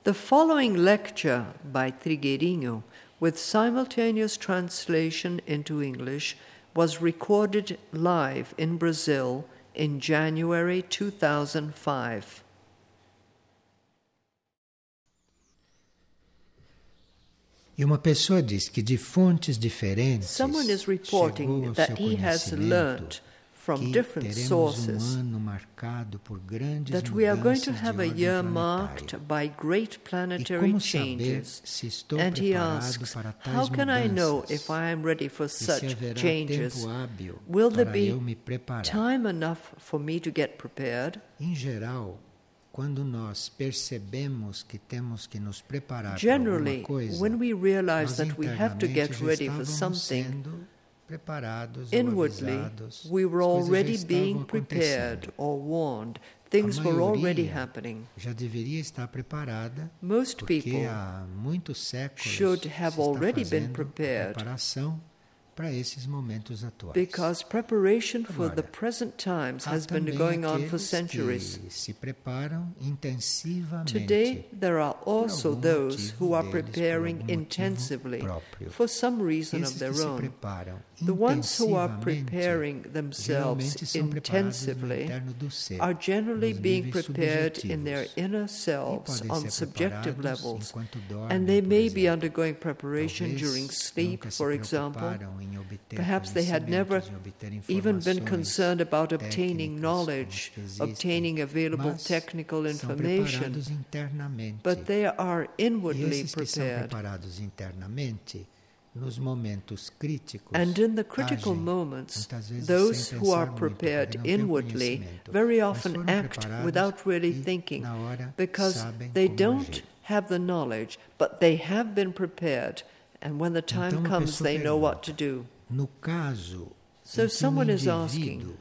The following lecture by Trigueirinho, with simultaneous translation into English, was recorded live in Brazil in January 2005. E uma pessoa diz que de fontes diferentes Someone is reporting chegou ao that seu he has conhecimento learnt from que different teremos sources ano marcado por grandes that we are going to mudanças de have a ordem year planetária. marked by great E planetary como saber changes. se estou And he preparado asks, para tais how can I know mudanças? if I am ready for E se such haverá changes? tempo hábil Will there para be eu me preparar? time enough for me to get prepared? Em geral, quando nós percebemos que temos que nos preparar para Generally, alguma coisa, when we realize nós that we have to internamente get já ready for estávamos something, sendo preparados inwardly, ou avisados, we were as coisas já already estavam being prepared acontecendo. or warned. Things A were already maioria happening. já deveria estar preparada, Most porque people há muitos séculos should se have está already been fazendo a prepared, preparação para esses momentos atuais. because preparation for Agora, the present times há has been também going on for aqueles centuries. que se preparam intensivamente. Today, there are also algum those motivo who are deles, por preparing algum motivo intensively próprio. for some reason of Esses their que se own. preparam The ones who are intensivamente preparing themselves geralmente são preparados no intensively interno do ser, are generally nos being níveis prepared in their subjetivos. inner E selves podem on ser subjective preparados levels, enquanto dormem, and they por may be exemplo. undergoing preparation Talvez during sleep, nunca se for example. preocuparam em obter Perhaps they had never conhecimentos, em obter even been informações concerned about obtaining técnicas knowledge, como as que obtaining existem, available mas technical são information, preparados internamente. but they are E inwardly esses que são prepared. preparados internamente, nos momentos críticos, And in the critical agem, moments, muitas vezes those sem who are pensar muito, prepared porque não têm inwardly conhecimento, very mas often foram act preparados without really e, thinking, na hora, because sabem they como don't agir. have the knowledge, but they have been prepared, and when the time Então, uma comes, pessoa they know what to pergunta, do. no caso So em que someone is indivíduo asking,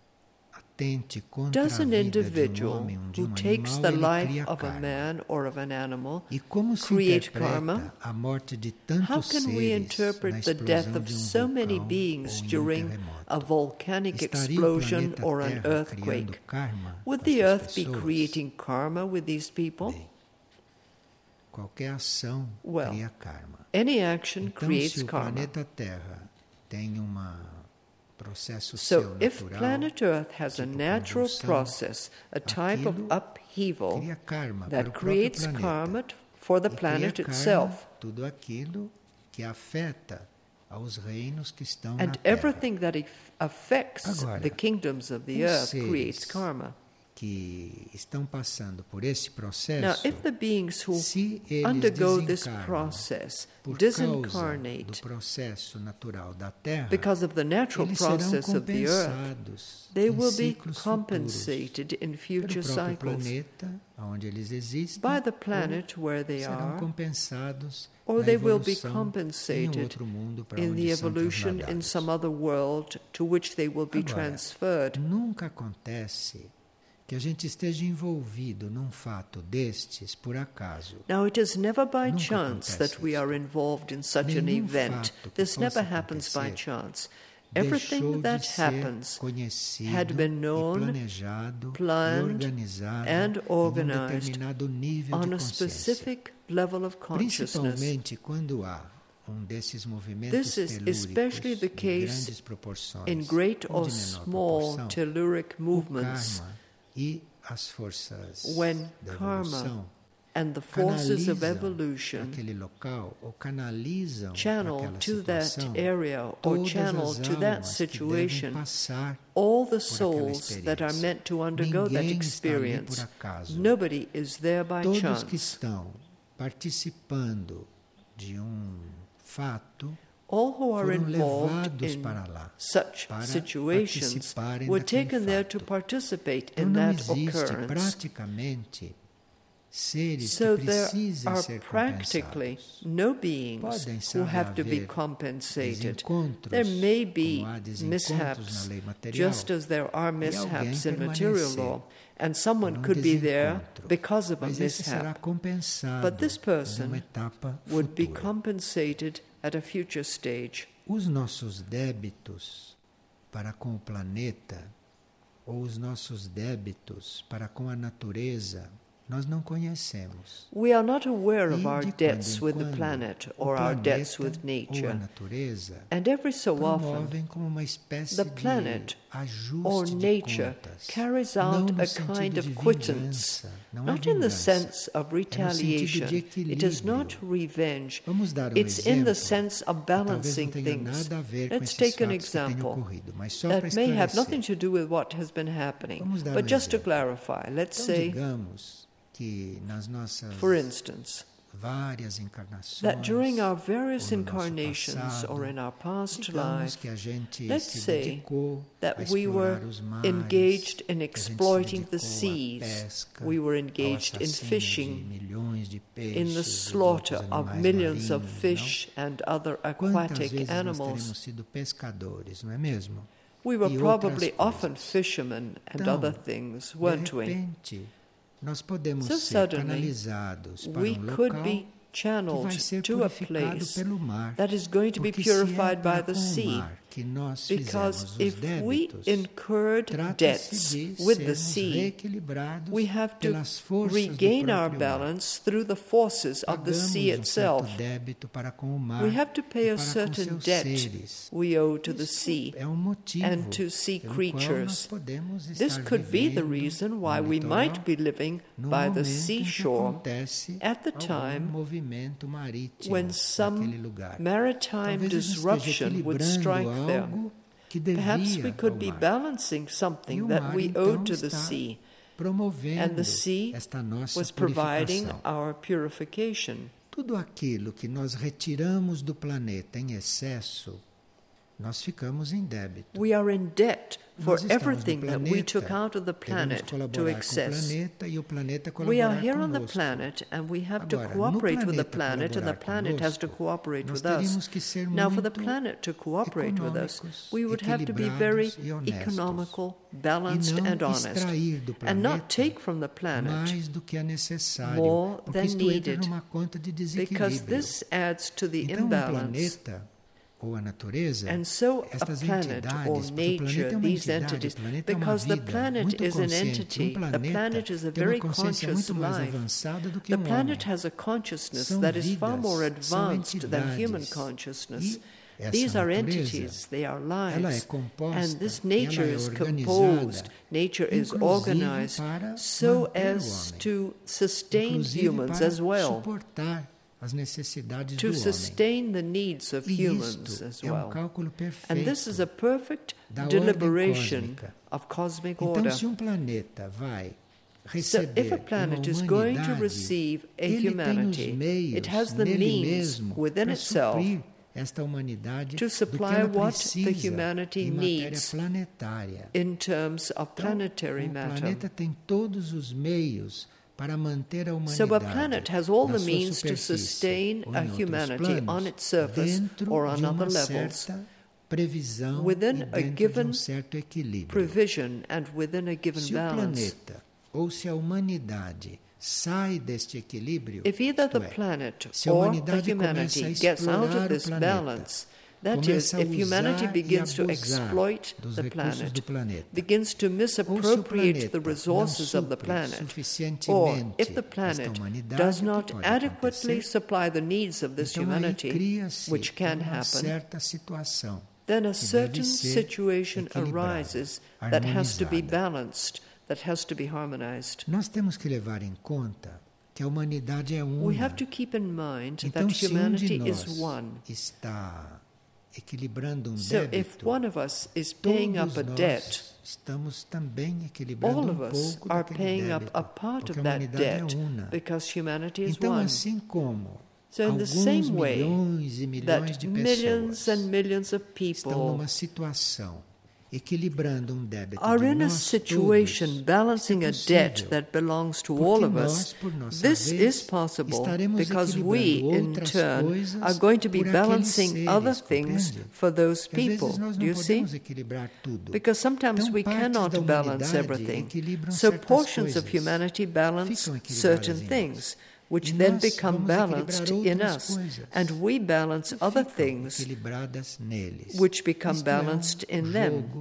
atente contra does a an vida de individual homem ou de who takes animal, the ele life cria of a karma. man or of an animal E como se create interpreta karma? a morte de How tantos can we seres na interpret the death explosão of de so many vulcão beings ou em during terremoto? a volcanic Estaria o explosion planeta or an Terra criando earthquake? karma Would com the estas earth be pessoas? creating karma with these people? Bem, qualquer ação Well, cria karma. any action Então, creates se o karma. planeta Terra tem processo So, seu if natural, planet Earth has a tipo natural convulsão, process, a type of aquilo upheaval cria karma para o that próprio creates planeta. karma for the E planet cria karma, itself, tudo aquilo que afeta aos reinos que estão and na Terra. everything that affects Agora, the kingdoms of the os earth seres creates karma. que estão passando por esse Now, processo, if the beings who se eles undergo this desencarnam process por causa do disincarnate processo natural da Terra, because of the natural eles serão process of the earth, compensados they em will be ciclos compensated in futuros future pelo próprio cycles planeta onde eles existem, by the ou planet where they serão are, compensados or na they will be evolução em compensated outro mundo para in onde the são evolution in trasladados. some other world to which they will be Agora, transferred. nunca acontece que a gente esteja envolvido num fato destes por acaso. Now, it is never by Nunca chance acontece that we isso. are involved in such an Nenhum event. fato que This possa never happens by acontecer chance. deixou Everything de that ser happens conhecido had been known, e planejado planned, e organizado and em organized determinado nível de on a consciência. specific level of consciousness. Principalmente quando há desses movimentos This is telúricos especially the de case grandes proporções in great ou or de menor small proporção, telluric o movements, karma e as forças when da karma evolução and the forces of canalizam evolution aquele local ou canalizam channel aquela to that situação area or todas channel as to that almas que devem situation passar all the por aquela souls that are experiência. meant to undergo that Ninguém está ali por experience. acaso. Nobody is there by Todos que chance. estão participando de fato All who are foram involved levados in para lá such para situations participarem were daquele taken there to fato. participate Então in não that existe occurrence. praticamente seres So que there precisem are ser practically compensados. no beings Podem, who sabe, have to be haver compensated. desencontros, There may be como há desencontros mishaps, na lei material, just as there are mishaps in alguém material permanecer law, and someone por could be there desencontro. because of a Mas esse será mishap. compensado But this person numa etapa would be futura. compensated at a future stage. Os nossos débitos para com o planeta, ou os nossos débitos para com a natureza, nós não conhecemos. We are not aware of E our de quando debts em with the quando planet o or our debts planeta with ou a nature. natureza And every so often, promovem como uma espécie the de planet ajuste or de nature contas, carries não out no a sentido kind de of quittance, vingança, não é not in the vingança, sense of é no sentido de retaliation. It is not equilíbrio. revenge. Vamos dar It's in exemplo the sense of que talvez balancing não tenha things. nada a ver com Let's esses take an fatos que tenham example ocorrido, mas só para that may have nothing esclarecer. to do with what has been happening. Vamos dar But just to exemplo. clarify, let's Então, say, digamos que nas nossas for instance, várias encarnações, that during our various ou no nosso incarnations passado, or in our past digamos life, que a gente let's se say dedicou a that we were explorar os mares, engaged in que a gente se exploiting the dedicou à seas, pesca, we were ao engaged in assassínio de fishing, milhões de peixes, in the dos slaughter outros of animais millions of marinhos, fish and other não? Quantas aquatic vezes nós animals. teremos sido pescadores, não é mesmo? We were E outras probably often coisas. fishermen and Então, other things, de weren't we? repente, nós podemos So ser suddenly, canalizados para we could local be que channeled vai ser to a purificado place pelo mar. that is going to be Porque se é purified para by the com o sea. mar que nós Because fizemos os if we débitos, incurred trata-se debts de with the sermos sea, reequilibrados we have to pelas forças regain do our próprio mar. balance through the forces of the Pagamos sea certo itself. débito para com o mar We have to pay e a para com certain seus debt seres. we owe to the Isso sea é motivo and to sea pelo qual nós creatures. podemos This estar could be the vivendo reason no why we litoral might be living no by the momento em que seashore acontece at the algum time movimento marítimo when naquele some lugar. maritime Talvez ele esteja disruption would equilibrando strike there. algo que Perhaps we devia could ao be mar. balancing E something o that mar, we então, owed to the está sea, promovendo and the sea esta nossa was providing purificação. our purification. Tudo aquilo que nós retiramos do planeta em excesso, nós ficamos em débito. We are in debt for Nós estamos no everything that we planeta, took out of the planet queremos to colaborar com o excess. planeta e o planeta We are colaborar here on the conosco. planet and we have to Agora, cooperate no with the planeta planet and the colaborar planet has to conosco, cooperate nós with us. teríamos que ser Now, for the muito planet to cooperate with us, econômicos, we would have to be very equilibrados e honestos. economical, E balanced não and honest, extrair do and not planeta take from the planet mais do que é necessário, more porque than isto entra needed, numa conta de because desequilíbrio. this adds to the Então, o imbalance. planeta ou a natureza, And so a estas planet entidades, or porque o planeta nature, é uma these entidade, entities, o planeta é uma because the vida planet muito is an consciente. entity, Um the planet is a tem uma very consciência conscious muito mais life. avançada do que The um planet homem. has a consciousness São that is far vidas, more são advanced than human entidades. consciousness. E essa These are natureza, entities, they are ela é lives. composta, And this e ela nature é is organizada, composed, nature is inclusive organized para so manter o as homem, to sustain inclusive humans para as well, suportar as necessidades to do homem. sustain the needs of E humans isto as é well. cálculo perfeito And this is a perfect da ordem deliberation cósmica. of cosmic Então, order. se um planeta vai So receber if a planet is uma going to humanidade, receive a ele tem os humanity, meios it has the nele means mesmo within para itself suprir esta humanidade to do que supply ela what the precisa humanity em matéria needs planetária. in terms of Então, planetary o matter. planeta tem todos os meios para manter a humanidade So a planet has all na the sua means to superfície sustain ou a em outros humanity planos, on its surface dentro or on de other uma levels, certa previsão within e a dentro de given um certo equilíbrio. provision and within a given Se o balance. planeta ou se a humanidade sai deste equilíbrio, If either the isto é, planet se a or the humanidade humanity começa a gets out explorar of o this planeta, balance, that is, começa a if humanity usar begins e to abusar exploit dos the recursos planet, do planeta, begins to ou se o misappropriate the planeta resources não of the supre planet, or suficientemente if the esta planet humanidade, does o que not pode adequately acontecer? supply the needs of this Então aí humanity, cria-se which can uma happen, certa situação then a que deve certain ser situation equilibrada, arises that has to be harmonizada. balanced, that has to be harmonized. Nós temos que levar em conta que a humanidade é uma. We have to keep in mind Então, that se um de humanity is nós one. está equilibrando um So if débito, one of us is paying up todos a nós debt, estamos também equilibrando all um of us pouco are daquele paying up débito, a part porque of a that humanidade debt é una. because humanity is Então, one. assim como So in the alguns same way milhões e milhões that de millions pessoas and millions of estão people numa situação equilibrando um débito are de in a nós situation todos, balancing a isso é debt possível. that belongs to Porque all of nós, us. por nossa This vez, is possible estaremos because we, equilibrando in outras turn, coisas are going to be por aqueles balancing seres, other things compreende? for those Porque às people. vezes nós Do não you see? podemos equilibrar tudo. Because sometimes Então, we partes cannot da balance humanidade everything. equilibram So certas portions of coisas, humanity balance ficam equilibradas certain em nós. things, which E then nós become vamos balanced equilibrar in outras us. coisas And we balance que other ficam things equilibradas neles. which become Isto é balanced in them. jogo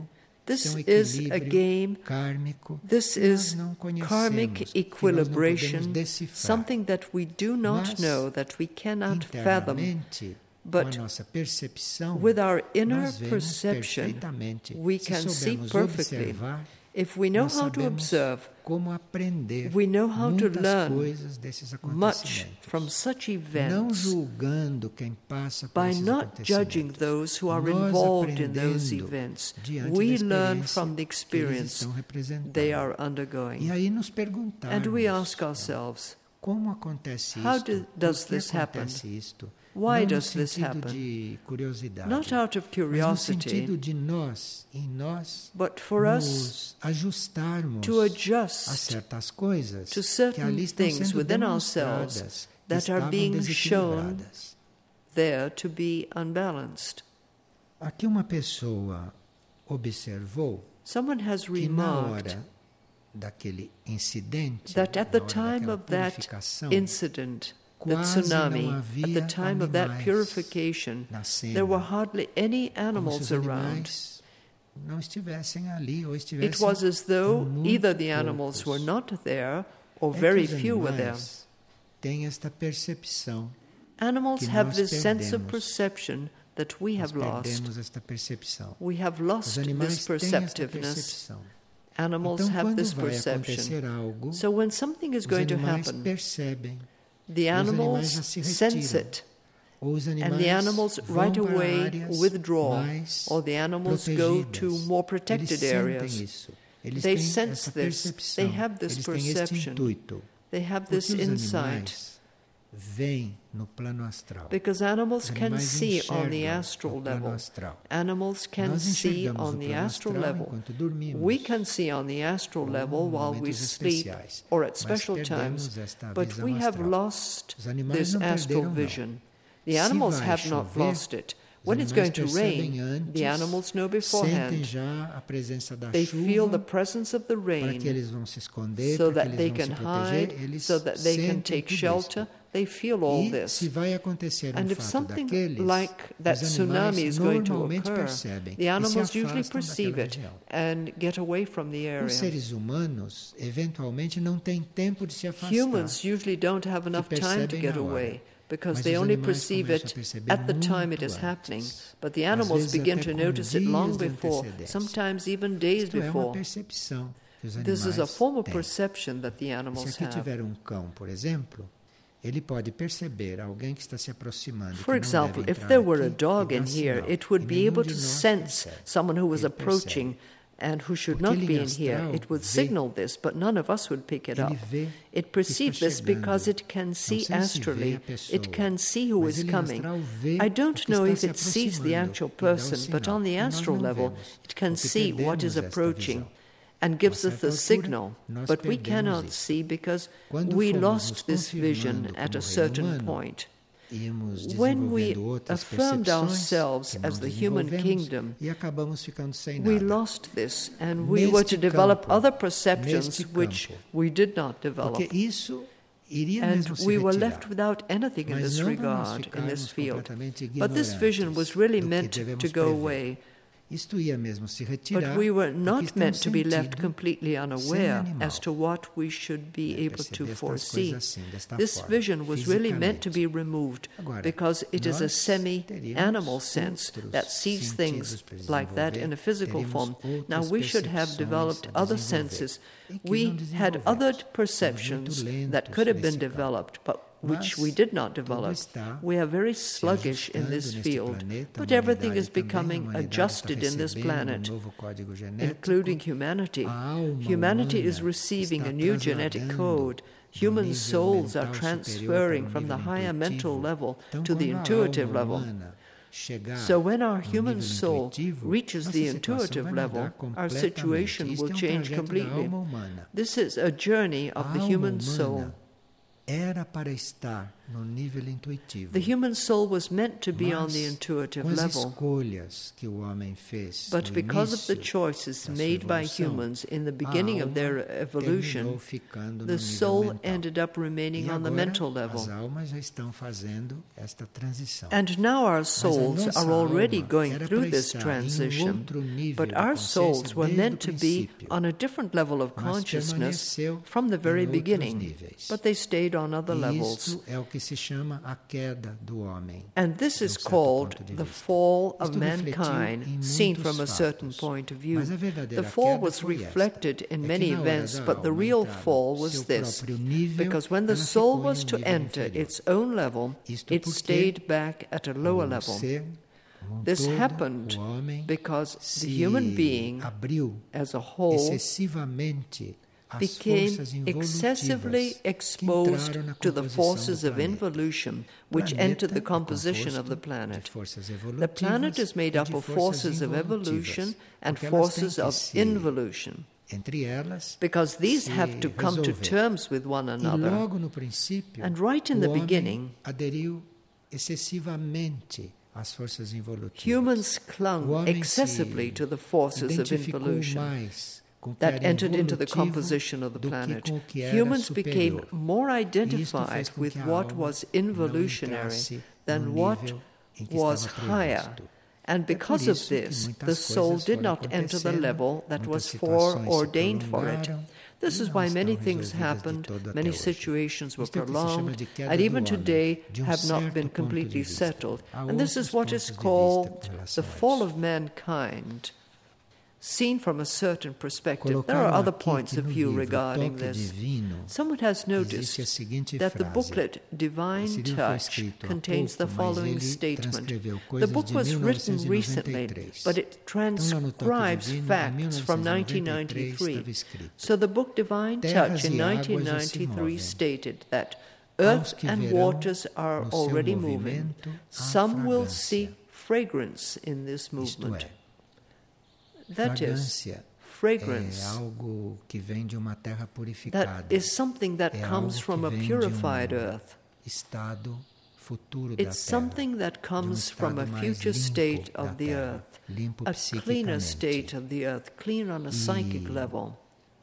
This Isso é is a equilíbrio game. kármico This que nós is não conhecemos, karmic que nós não equilibration, podemos decifrar. something that we do not Mas, know, that we cannot fathom. Internamente, But com a nossa percepção, with our inner nós vemos perception, perfeitamente. we Se can see soubermos perfectly. observar, If we know nós how to sabemos observe, como aprender we know how to muitas learn coisas desses much acontecimentos. from such Não events julgando quem passa por by esses not judging acontecimentos. those who are Nós involved in those aprendendo events. diante We da learn experiência from the que eles experience estão representando. they are E undergoing. aí nos perguntarmos, And we ask ourselves, como acontece how isto? does Por que this happen? acontece isto? Why Não does no this sentido happen? de curiosidade, not out of mas no curiosity, sentido de nós, em nós, but for us nos ajustarmos to a adjust certas coisas to que ali certain estão things sendo within demonstradas, ourselves que that are estavam being shown desequilibradas. there to be unbalanced. Aqui uma pessoa observou Someone has que na remarked hora daquele incidente, that at na the hora time daquela of that purificação, incident, the quase tsunami, não at havia the time of that animais purification, na cena, there were hardly any como se animals os around. animais não estivessem ali ou It estivessem was as though muito either the animals poucos. were not there or É very que os few were there. animais têm esta percepção. Animals que have nós this sense of perdemos. perception that we Nós have lost. perdemos esta percepção. We have Os lost animais this têm esta perceptiveness. percepção. Animals Então, have quando this vai perception. acontecer algo, So when something is os going to animais happen, percebem. the os animais animals já se sense retiram. it, Ou os animais and the animals vão right para away áreas withdraw, mais or the animals go to protegidas. more protected Eles areas. sentem isso. Eles They têm sense essa this. percepção. They have this Eles têm este perception. intuito. They have Porque this os insight. animais veem no plano astral. Because animals Os can animais see on the enxergam astral no plano level. astral. Animals can Nós see enxergamos on o the plano astral astral level. enquanto dormimos. We can see on the astral level Ou em while we momentos sleep especiais. or at Mas special perdemos times, esta but visão we have astral. lost Os animais this não astral perderam, não. vision. The Se animals vai have not chover, lost it. os When it's animais going to percebem rain, antes, the animals know sentem beforehand. já a presença da They feel the chuva presence of the para que rain eles vão se esconder, so para that que they eles vão can se proteger, hide, eles so that they can sentem take tudo shelter. isto. They feel all E this. se vai acontecer And if fato something daqueles, like that os tsunami animais is going to normalmente occur, percebem the e se animals usually afastam perceive daquela it região. and get away from the Os area. seres humanos, eventualmente, não têm tempo de se afastar. Humans usually don't have enough time to percebem get na hora. away because Mas they os only animais perceive começam a it perceber at the time it muito is happening. antes. But the Às animals vezes begin até to com notice it long dias de before, antecedência. sometimes even days Isto é uma before. percepção que os This is a animais form of têm. perception that the Se animals aqui have. tiver um cão, por exemplo, ele pode perceber alguém que está se aproximando. For que não deve example, if entrar there were a aqui, dog e in dá here, sinal. it would E be nenhum able de to nós sense percebe. someone who was Ele approaching and who should Porque not ele be em in here. astral It would vê- signal this, but none of us would pick it Ele up. vê It que perceives está this because chegando. it can Não see sei se vê astrally. a pessoa, It can see who mas is ele em coming. astral vê I o don't que know está if se it sees the aproximando actual e dá o person, but sinal. on the E nós astral não level, vemos, it can porque see what is perdemos esta approaching visão. and gives A us certa the altura, signal. nós But we perdemos cannot isso. see because Quando we fomos lost nos this vision confirmando at a como certain reino humano, point. íamos When we desenvolvendo outras affirmed percepções ourselves que não as the human desenvolvemos kingdom, e acabamos ficando sem we nada. lost this and we were to Neste develop campo, other perceptions neste which campo. we did not develop. Porque isso iria And mesmo se we were retirar. left without anything in Mas this não para nós regard, in ficarmos this field. completamente But this vision ignorantes was really do que meant devemos to go prever. away. Isto ia mesmo se retirar, But we were porque not está meant to be left sentido completely unaware animal. as to what we should be de able to perceber estas foresee. coisas assim, desta This forma, vision was really meant to fisicamente. be removed Agora, because it is a nós semi-animal teríamos sense outros that sees things sentidos para like that in a physical desenvolver, form. teríamos Now we should have outras developed percepções a other desenvolver, senses. e que We não had other desenvolvemos. perceptions Somos muito that could have been lentos nesse campo. developed, but which Mas we did not tudo develop. está We are very se sluggish in ajustando this neste field, planeta, but a everything humanidade is também, a becoming humanidade adjusted está in this recebendo planet, novo código genético. including humanity. A alma Humanity is humana receiving está a new genetic trasladando code. do Human nível souls are mental transferring superior para from the nível higher mental intuitivo. level Então, to the quando a intuitive alma level. humana chegar So when our no human nível soul intuitivo, reaches nossa the situação intuitive vai level, mudar our completamente. situation Isto will é um change trajeto da completely. alma humana. This is a journey of A the alma human soul. humana era para estar no nível intuitivo. The human soul was meant to be on the Mas, intuitive com as level. escolhas que o homem fez But no because of the início choices da sua made by evolução, humans in the a beginning of their alma evolution, terminou ficando no the nível soul mental. ended up remaining E on the agora, mental as level. almas já estão fazendo esta transição. And now our Mas a souls nossa are already alma going era through para this estar em transition. outro nível But de our consciência souls were desde meant o to be princípio, on a different level of mas consciousness permaneceu from the very em outros beginning, níveis. but they stayed on other E levels. isto é o que se chama a queda do homem. And this de is certo called ponto de the vista. fall of Isto refletiu mankind, em seen muitos from a certain fatos, point of view. mas a verdadeira The fall queda was foi reflected esta. in É many que na hora events, da but the alma real entrar no fall was seu this, próprio nível, because when the ela soul ficou em was to nível enter inferior. its own level, Isto it porque stayed back at a lower o level. ser, como um This todo, happened o homem because se the human being abriu as a whole excessivamente às became forças excessively involutivas que exposed entraram na to the composição forces do of planeta. involution which Planeta entered the é composition of the composto planet. de forças The planet is evolutivas made e up de of forças forces of evolution involutivas, and porque elas têm forces que of se, involution, entre elas, because these se have to come to resolver. terms with one E another. logo no princípio, And right in o the homem beginning, aderiu excessivamente às forças involutivas. humans O clung homem excessively se to the forces of identificou involution mais com o que that era entered into the involutivo composition of the do que planet. com o que era Humans became superior. more E isto identified fez com with que a what alma was não involutionary entrasse than no what nível em que was estava higher. previsto. And É por because of isso que this, muitas the soul coisas did foram not enter the acontecendo, level that muitas was situações se foreordained for it. prolongaram This e is não why estão many things resolvidas de happened, todo até many hoje. situations were Isto é o que se chama prolonged, de queda and do even homem, today de have not certo been ponto de completely vista. settled. Há And this is outros what is pontos de called vista com the relação a fall isso. of mankind. Seen from a certain perspective, there Colocaram are other aqui points que of no view livro regarding Toque this. Divino Someone has existe a noticed seguinte that the frase. booklet Divine Esse livro foi Touch escrito há contains the pouco, mas following ele statement. transcreveu The coisas book de was written recently, 1993. but it Então, lá no Toque transcribes Divino, em facts from 1993, 1993. estava escrito: So the book Divine Terras Touch in e águas já se 1993 movem. stated that Aos earth que and verão waters are no seu already moving. movimento a Some will fragrância. see fragrance in this Isto movement. é, That is, fragrância fragrance. é algo que vem de uma terra purificada. That is something that É comes algo from que a vem de purified earth. estado futuro da It's terra, something that de comes from a estado mais future limpo state da of the terra, earth, limpo a cleaner state psiquicamente. of the earth, clean on a psychic level.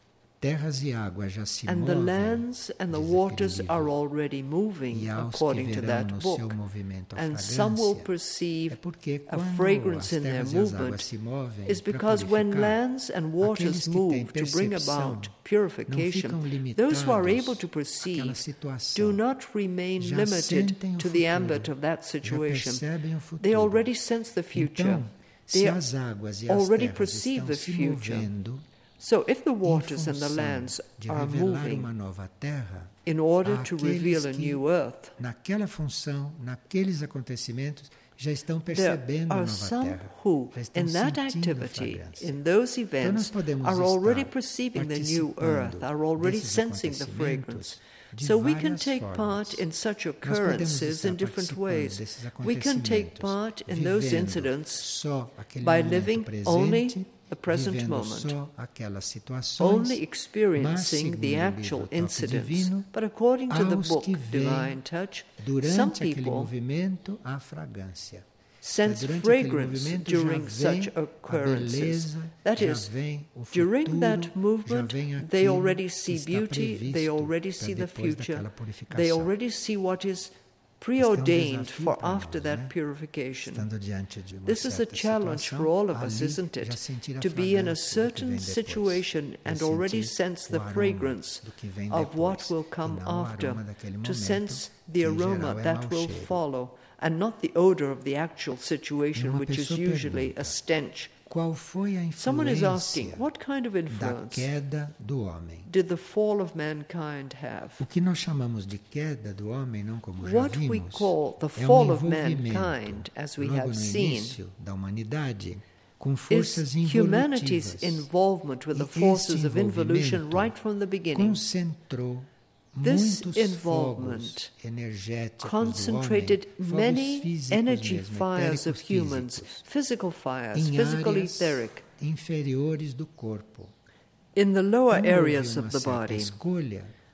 Terras e águas já se And the movem, lands and the diz aquele waters livro, are already moving e aos que according to verão that no book. seu movimento a And some will fragrância, perceive é porque a quando fragrance as in their terras e as águas movement se movem is para because when purificar, lands and waters aqueles que têm move to bring percepção about não purification, ficam those who are limitados able to àquela perceive situação, do not remain já limited sentem o to the futuro, ambit of that já situation. percebem o futuro. They already sense the future. Então, se They as águas e as already terras perceive estão the se future. movendo So if the em waters and the função lands de are revelar moving uma nova terra, in order to aqueles reveal a que, new earth, naquela função, naqueles acontecimentos, já estão there percebendo a are nova some terra, who, já estão in that sentindo a activity, fragrância. in those Então nós events, podemos are already estar perceiving the new participando earth, are already desses sensing the acontecimentos fragrance. de So we can várias take formas. part in such Nós podemos occurrences estar in different participando ways. desses We can take acontecimentos, part in those vivendo incidents só aquele by momento living presente, only the present vivendo moment, só aquelas situações, only mas experiencing segundo the o actual livro Toque incidents. Divino, But according to the aos book que veem Divine Touch, some durante aquele people movimento a fragrância. sense Durante aquele fragrance movimento during já such vem a occurrences. beleza, That já is, vem o during futuro, that já movement, vem they aquilo already que see está beauty, they previsto already para see the depois future, daquela they purificação. already see what is preordained desafio for para after nós, that né? purification. Estando diante de uma This is a certa challenge situação, for all of us, ali isn't já it? sentir a To be in a fragrância do que certain vem depois, situation já and already sentir sense the o aroma fragrance do que vem of what depois, will e come não o after, aroma daquele to momento, sense que the em aroma geral é that mau will cheiro. follow, and not the odor of the actual situation, Uma which is pessoa usually pergunta, a stench. Qual foi a Someone is asking, influência what kind of da influence queda do homem? did the fall of mankind have? O que nós chamamos de queda do homem, não como já What we vimos, call the é fall um of envolvimento, mankind, as we logo have no seen, início da humanidade, com is forças humanity's involutivas. involvement with the E forces este of involution envolvimento right from the beginning. Concentrou This muitos involvement fogos energéticos concentrated do homem, many fogos físicos energy mesmo, fires of etéricos humans, físicos, physical fires, em physical áreas etheric, inferiores do corpo. in the lower Quando houve areas uma of the certa body. escolha,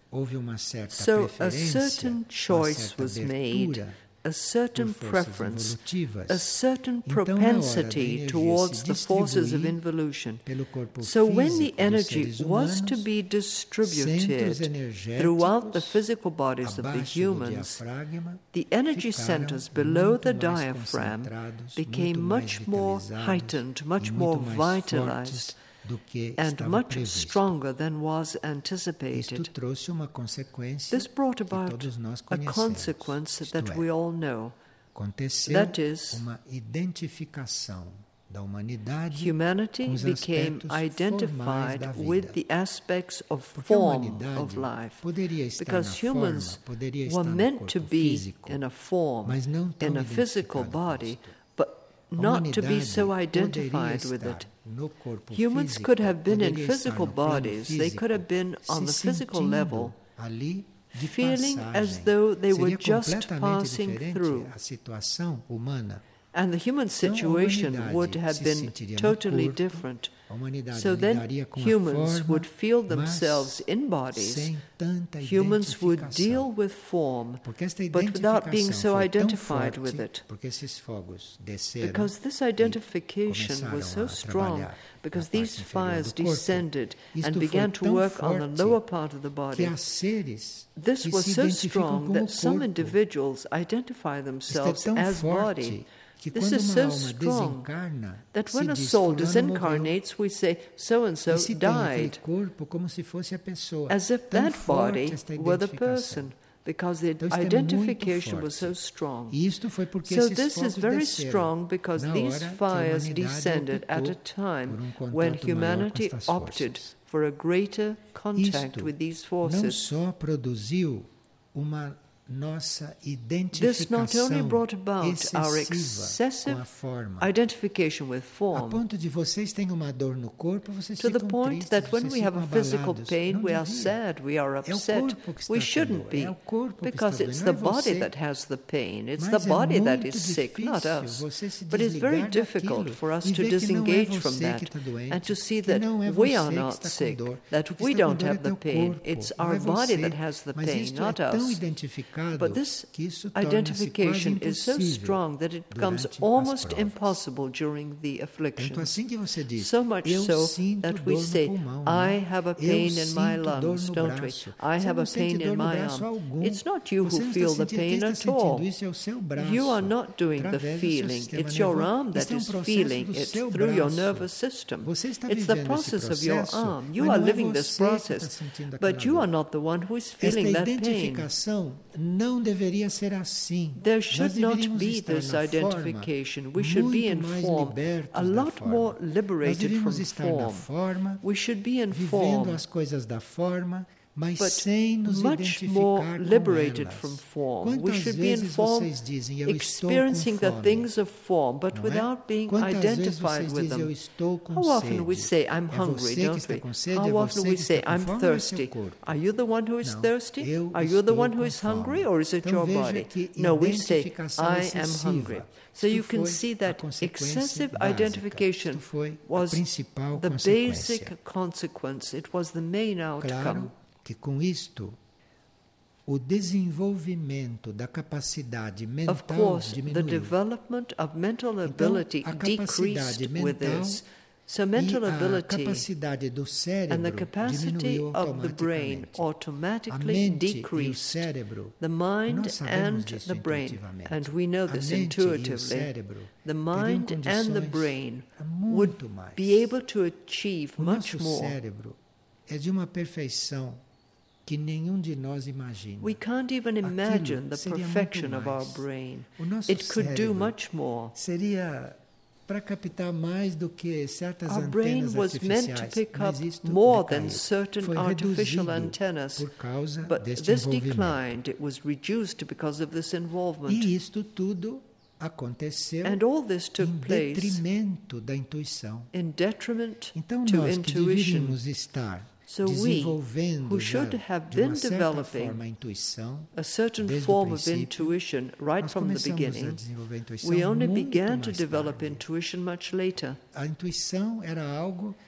houve uma certa So a preferência, certain uma choice certa was made, abertura a certain por forças preference, evolutivas. a certain Então, na hora da propensity energia towards se the forces of distribuir involution. pelo corpo So when the físico dos energy seres was to humanos, be centros distributed throughout the energéticos physical bodies of the abaixo do humans, diafragma the energy ficaram centers below muito the mais diaphragm concentrados, became muito mais much more vitalizados heightened, much e more muito mais vitalized, fortes do que and estava much previsto. stronger than was Isto anticipated. trouxe uma consequência This brought que about todos nós a conhecemos. consequence Isto that é, we all know. aconteceu That is, uma identificação da humanidade humanity com os became aspectos formais identified da with vida. the aspects of Porque a form humanidade of life. poderia estar Because na humans forma, poderia were estar no meant corpo to be físico, in a form, mas não tão in a physical identificado body, com isto. but A not to be humanidade so poderia identified with estar it. no corpo Humans físico, could have been in poderia estar physical no plano bodies, they could have been físico, on the se physical sentindo level, ali de feeling as passagem. though they were Seria just completamente passing diferente through. a situação humana. And the human situation Então, a would humanidade have se been sentiria no totally corpo, different. a humanidade So then lidaria com a humans forma, would feel mas themselves in bodies. sem tanta Humans would deal identificação. with form, Porque esta but without being identificação so foi tão identified forte, with it. porque esses fogos desceram Because this e identification começaram was so a strong, trabalhar because na these parte inferior fires do corpo. descended Isto and foi began to tão work on the forte lower part of the que body. há seres This que was se so identificam strong com o that some corpo. individuals identify Isto é themselves tão as forte body. que This quando is uma so alma strong desencarna, that se when a diz soul fulano morreu. disincarnates, we say so-and-so E se tem aquele died, corpo como se fosse a pessoa. as if Tão that forte body esta were the identificação. person, because the Então, isto é identification muito was so forte. strong. E isto foi porque So esses this fogos is very desceram strong because na these hora que a fires humanidade descended at a optou time por contato when maior com humanity estas opted forças. for a greater contact Isto with these não forces. só produziu uma nossa This not only identificação brought about our excessiva com excessive a forma, identification with a form, ponto de vocês têm uma dor no corpo, vocês to the ficam point tristes, that when vocês we have ficam a physical abalados. pain, Não we are devia. sad, we are É o upset. corpo que está We com shouldn't dor, be, é o corpo que because está it's doendo, the não é body você. that has the pain. It's Mas the é body that muito is sick, not difícil us. você se But it's very desligar difficult daquilo for us e to ver que não é disengage from você que that está doente, and to see que that não é we você are que not está com sick, dor. that O que we está com don't dor é have the teu pain. corpo, It's não our é body você. that has the Mas pain, isto not é tão us. identificado But this que isso torna-se quase identification is so impossível strong that it becomes durante as almost provas. impossible during the Tanto afflictions. assim que você diz, So much eu so sinto that dor we no say, pulmão, I né? have a Eu pain in my sinto dor lungs, no don't we? braço. I Você have não a sente pain dor in no my braço arm. algum. It's not you Você who não feel está the sentindo, quem pain está at all. sentindo isso é o seu braço. You are not doing the através do seu feeling. sistema It's your nervoso. arm that Isto é is processo feeling do it seu through your braço. nervous system. Você está It's the vivendo process esse of your processo, arm. You mas are não é living this você que está process, sentindo aquela but you dor. are not the one who is Esta feeling that pain. identificação não deveria ser assim. There Nós should not deveríamos be estar this na identification. forma We should be in muito mais form, libertos a da lot forma. more Nós liberated from deveríamos estar na form. forma, We should be in vivendo form, as coisas da forma, mas but sem nos much identificar more com liberated elas. from form. We Quantas should be in vezes form, vocês dizem, eu estou com experiencing the fome? things of form, but Não é? without being Quantas vezes identified vocês with dizem, eu them. estou com How often we sede? say, I'm É hungry, você que don't está we? com sede? How É often você we que say, está com I'm fome ou é seu thirsty? corpo? Are you the one who is Não, thirsty? eu Are you the estou one who com is fome. hungry, or is it Então your veja body? que No, we say, identificação I am excessiva. hungry. So Isto you can foi see a that consequência excessive básica. identification Isto foi a was principal the consequência. basic consequence. It was the main outcome. Claro que com isto o desenvolvimento da capacidade mental Of course, the diminuiu. development of mental Então, ability a capacidade decreased with mental this. So mental e a ability capacidade do and the cérebro capacity diminuiu of the brain automaticamente. A automatically mente e o decreased. cérebro, The mind nós sabemos and disso the brain, intuitivamente. and we know A this mente e o intuitively, cérebro the teriam mind and the condições brain para would muito mais. be able to achieve O much nosso more. cérebro é de uma perfeição que nenhum de nós imagina. We can't even imagine the seria muito perfection of our mais. brain. O nosso It could do cérebro much more. seria para captar mais do que certas Our brain antenas was meant to artificiais, pick mas up isto more decaiu. than certain Foi artificial reduzido antennas, por causa but deste this envolvimento. declined. It was reduced because of this involvement. E isto tudo aconteceu And all this took em place detrimento da intuição. in detriment Então to nós que intuition. deveríamos estar So we, desenvolvendo who já should have de uma been certa developing forma a intuição, a certain desde o form of princípio, intuition right nós from the começamos a beginning, desenvolver a intuição we only muito began to mais develop tarde. intuition much later. A intuição era algo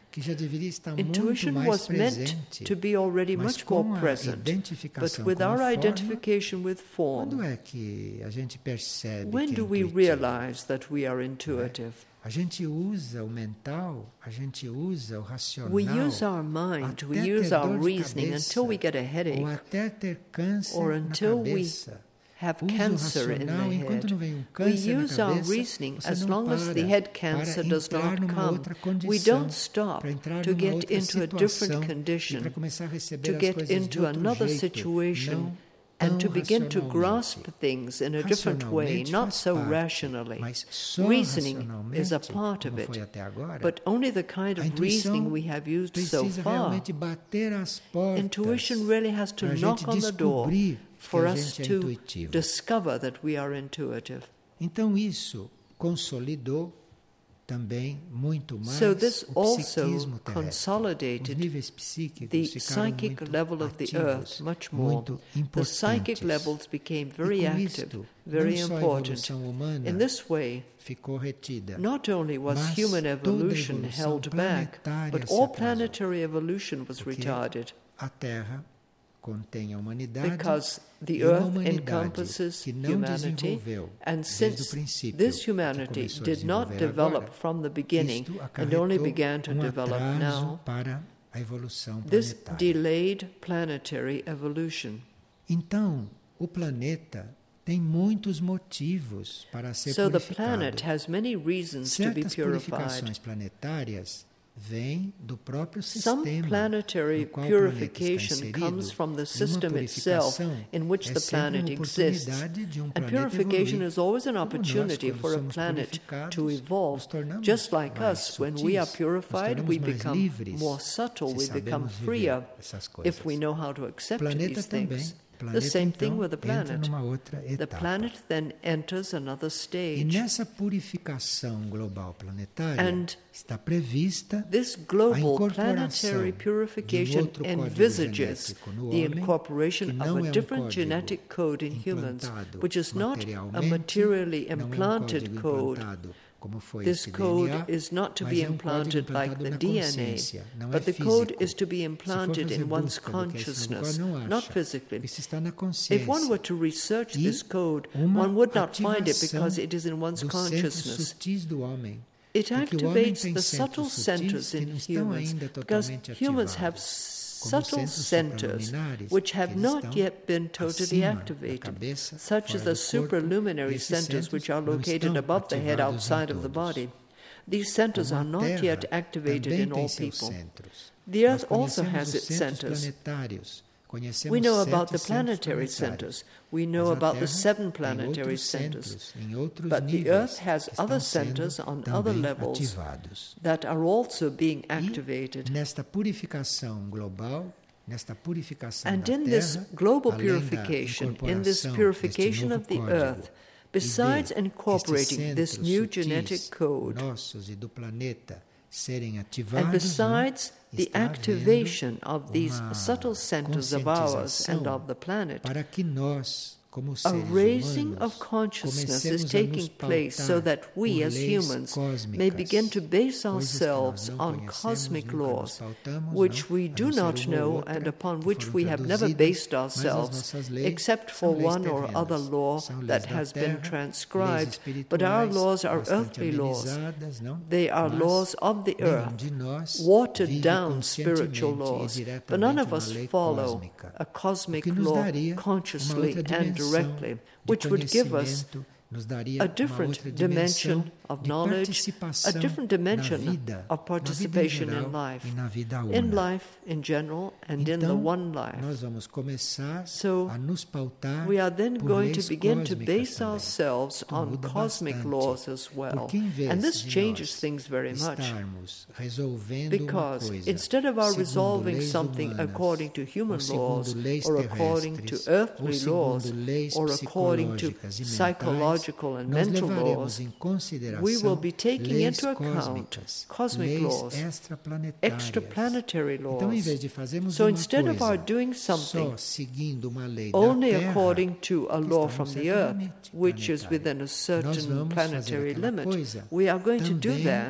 que já deveria estar muito Intuition mais was meant presente. to be already Mas much com more a present. But identificação with com a our forma, identification with quando form, é que a gente percebe when que é do we intuitivo? realize that we are intuitive? A gente usa o mental, a gente usa o racional, We use our mind, até we ter use our dor de reasoning cabeça, until we get a ou headache, até ter câncer or na until we cabeça. have Usa o cancer in the racional, enquanto head. não vem um We câncer na use our cabeça, reasoning você as não long as the para head cancer para does entrar not numa come. outra We condição, don't stop para entrar to numa get outra into a situação different e condition, para começar a receber to as get coisas de into outro another jeito, situation, não and tão to begin to racionalmente. grasp things in a different way, Racionalmente not faz so parte, rationally. mas só Reasoning is a racionalmente, part of como foi it, até agora, but only the kind a of intuição reasoning we have used so precisa far. realmente bater as portas Intuition really has to para a knock gente on the door descobrir for que a us gente é to intuitivo. discover that we are intuitive. Então isso consolidou também muito mais So this o also psiquismo terrestre. Os consolidated níveis psíquicos the ficaram psychic muito level of the ativos, earth much more. muito The psychic importantes. levels became E very com active, isto, very não só a important. evolução humana In this way, ficou retida, not only was mas human toda a evolution evolução held back, planetária but se all atrasou. planetary evolution was Porque retarded, a Terra contém a humanidade because the e uma earth humanidade encompasses que não humanity, desenvolveu and desde o since princípio, this que humanity começou a did not desenvolver develop agora, from the beginning isto and only acarretou began to develop atraso now, para a evolução this planetária. delayed planetary evolution. Então, o planeta tem muitos motivos para ser So the purificado. planet has many reasons to be Certas purified. purificações planetárias vêm do próprio Some sistema planetary no qual o planeta está purification inserido, comes from the e uma system itself purificação in which é the sempre uma planet exists. oportunidade de um And planeta purification evoluir. is always an Como opportunity nós, quando for a somos planet purificados, to evolve. nos tornamos Just like mais us, when we are sutis, purified, nos we tornamos mais become livres, more subtle, se we become sabemos viver freer essas coisas. if we know how to O accept planeta these também. things. O The planeta, same thing então, with the entra planet. numa outra The etapa. planet then enters another E stage. nessa purificação global planetária And está prevista this a global incorporação planetary de purification outro código envisages genético no the homem, incorporation que of não a é um different código genetic code in humans, implantado which is not a materialmente, materially não é um implanted código code. implantado como foi This esse code DNA, is not to mas be é um código implanted like implantado the na DNA, consciência, não but é the code físico. is to be Se for implanted fazer in one's busca do que é esse, agora consciousness, não acha. not physically. Isso está na If consciência. one were to research E this code, uma one would not find it ativação because it is in one's dos centros consciousness. sutis do homem. It Porque o homem activates tem the centros subtle sutis centers que in não estão humans ainda because totalmente humans have ativados, como subtle centros centers supraluminares which have que not estão yet been totally acima da activated, cabeça, such as fora the do corpo, supraluminary e esses centers centros which are não located estão above the head ativados em outside of the todos. body. These centers Como are a not Terra yet activated também in tem all seus people. centros. The Nós Earth also conhecemos has os its centros centers. planetários. Conhecemos We know about 7 the centros planetary planetários. centers. We know Mas a about the Terra 7 tem planetary outros centers. centros, em outros But the níveis, Earth has que estão other sendo centers on other também levels ativados. that are also being E activated. nesta purificação global, nesta purificação And da in Terra, this global além da purification, in this incorporação purification deste of the novo Earth, código, besides e de incorporating estes this new centros genetic sutis code, nossos e do planeta serem and ativados, besides the está havendo activation of these uma subtle centers of ours and conscientização of the planet, para que nós, como a seres raising humanos, of consciousness comecemos is a nos taking place so pautar that we por as leis humans cósmicas, may begin to base coisas que nós ourselves não on conhecemos, cosmic nunca nos laws, pautamos, which não, we a do não ser not uma ou know outra and upon que which foram we have never traduzidas, based mas as ourselves, nossas leis except são for leis one or terrenas, other law são leis that da has terra, been leis transcribed, but our espirituais, laws are bastante earthly laws. amenizadas, não? They are Mas laws of the nenhum earth, de nós watered vive down spiritual conscientemente e laws, but diretamente none of uma us lei follow cósmica, a cosmic o que nos law daria uma consciously outra and dimensão directly, de which would give us conhecimento, nos daria a uma different outra dimension dimensão of de knowledge, a participação different dimension na vida, of participation na vida em in geral life, e na vida una. in life in general and in the Então, one life. nós vamos começar So, a nos pautar we are then por going to leis begin to cósmicas base também. ourselves Isto on muda cosmic bastante, laws as well. porque em vez And this de changes nós things very much. estarmos resolvendo Because uma coisa instead of our segundo resolving leis something humanas, according to human ou segundo laws, leis or according to terrestres, earthly ou laws, segundo leis or according to psicológicas e mentais, psychological and nós mental levaremos laws, em consideração we will be taking leis into account cósmicas, cosmic leis laws, extraplanetárias. extraplanetary Então, em laws. vez de fazermos So uma instead of our coisa doing something só seguindo uma lei only da Terra, according to a que law está from num the certo earth, limite which is planetário, within a nós certain vamos fazer planetary aquela limit, coisa we are going to do também that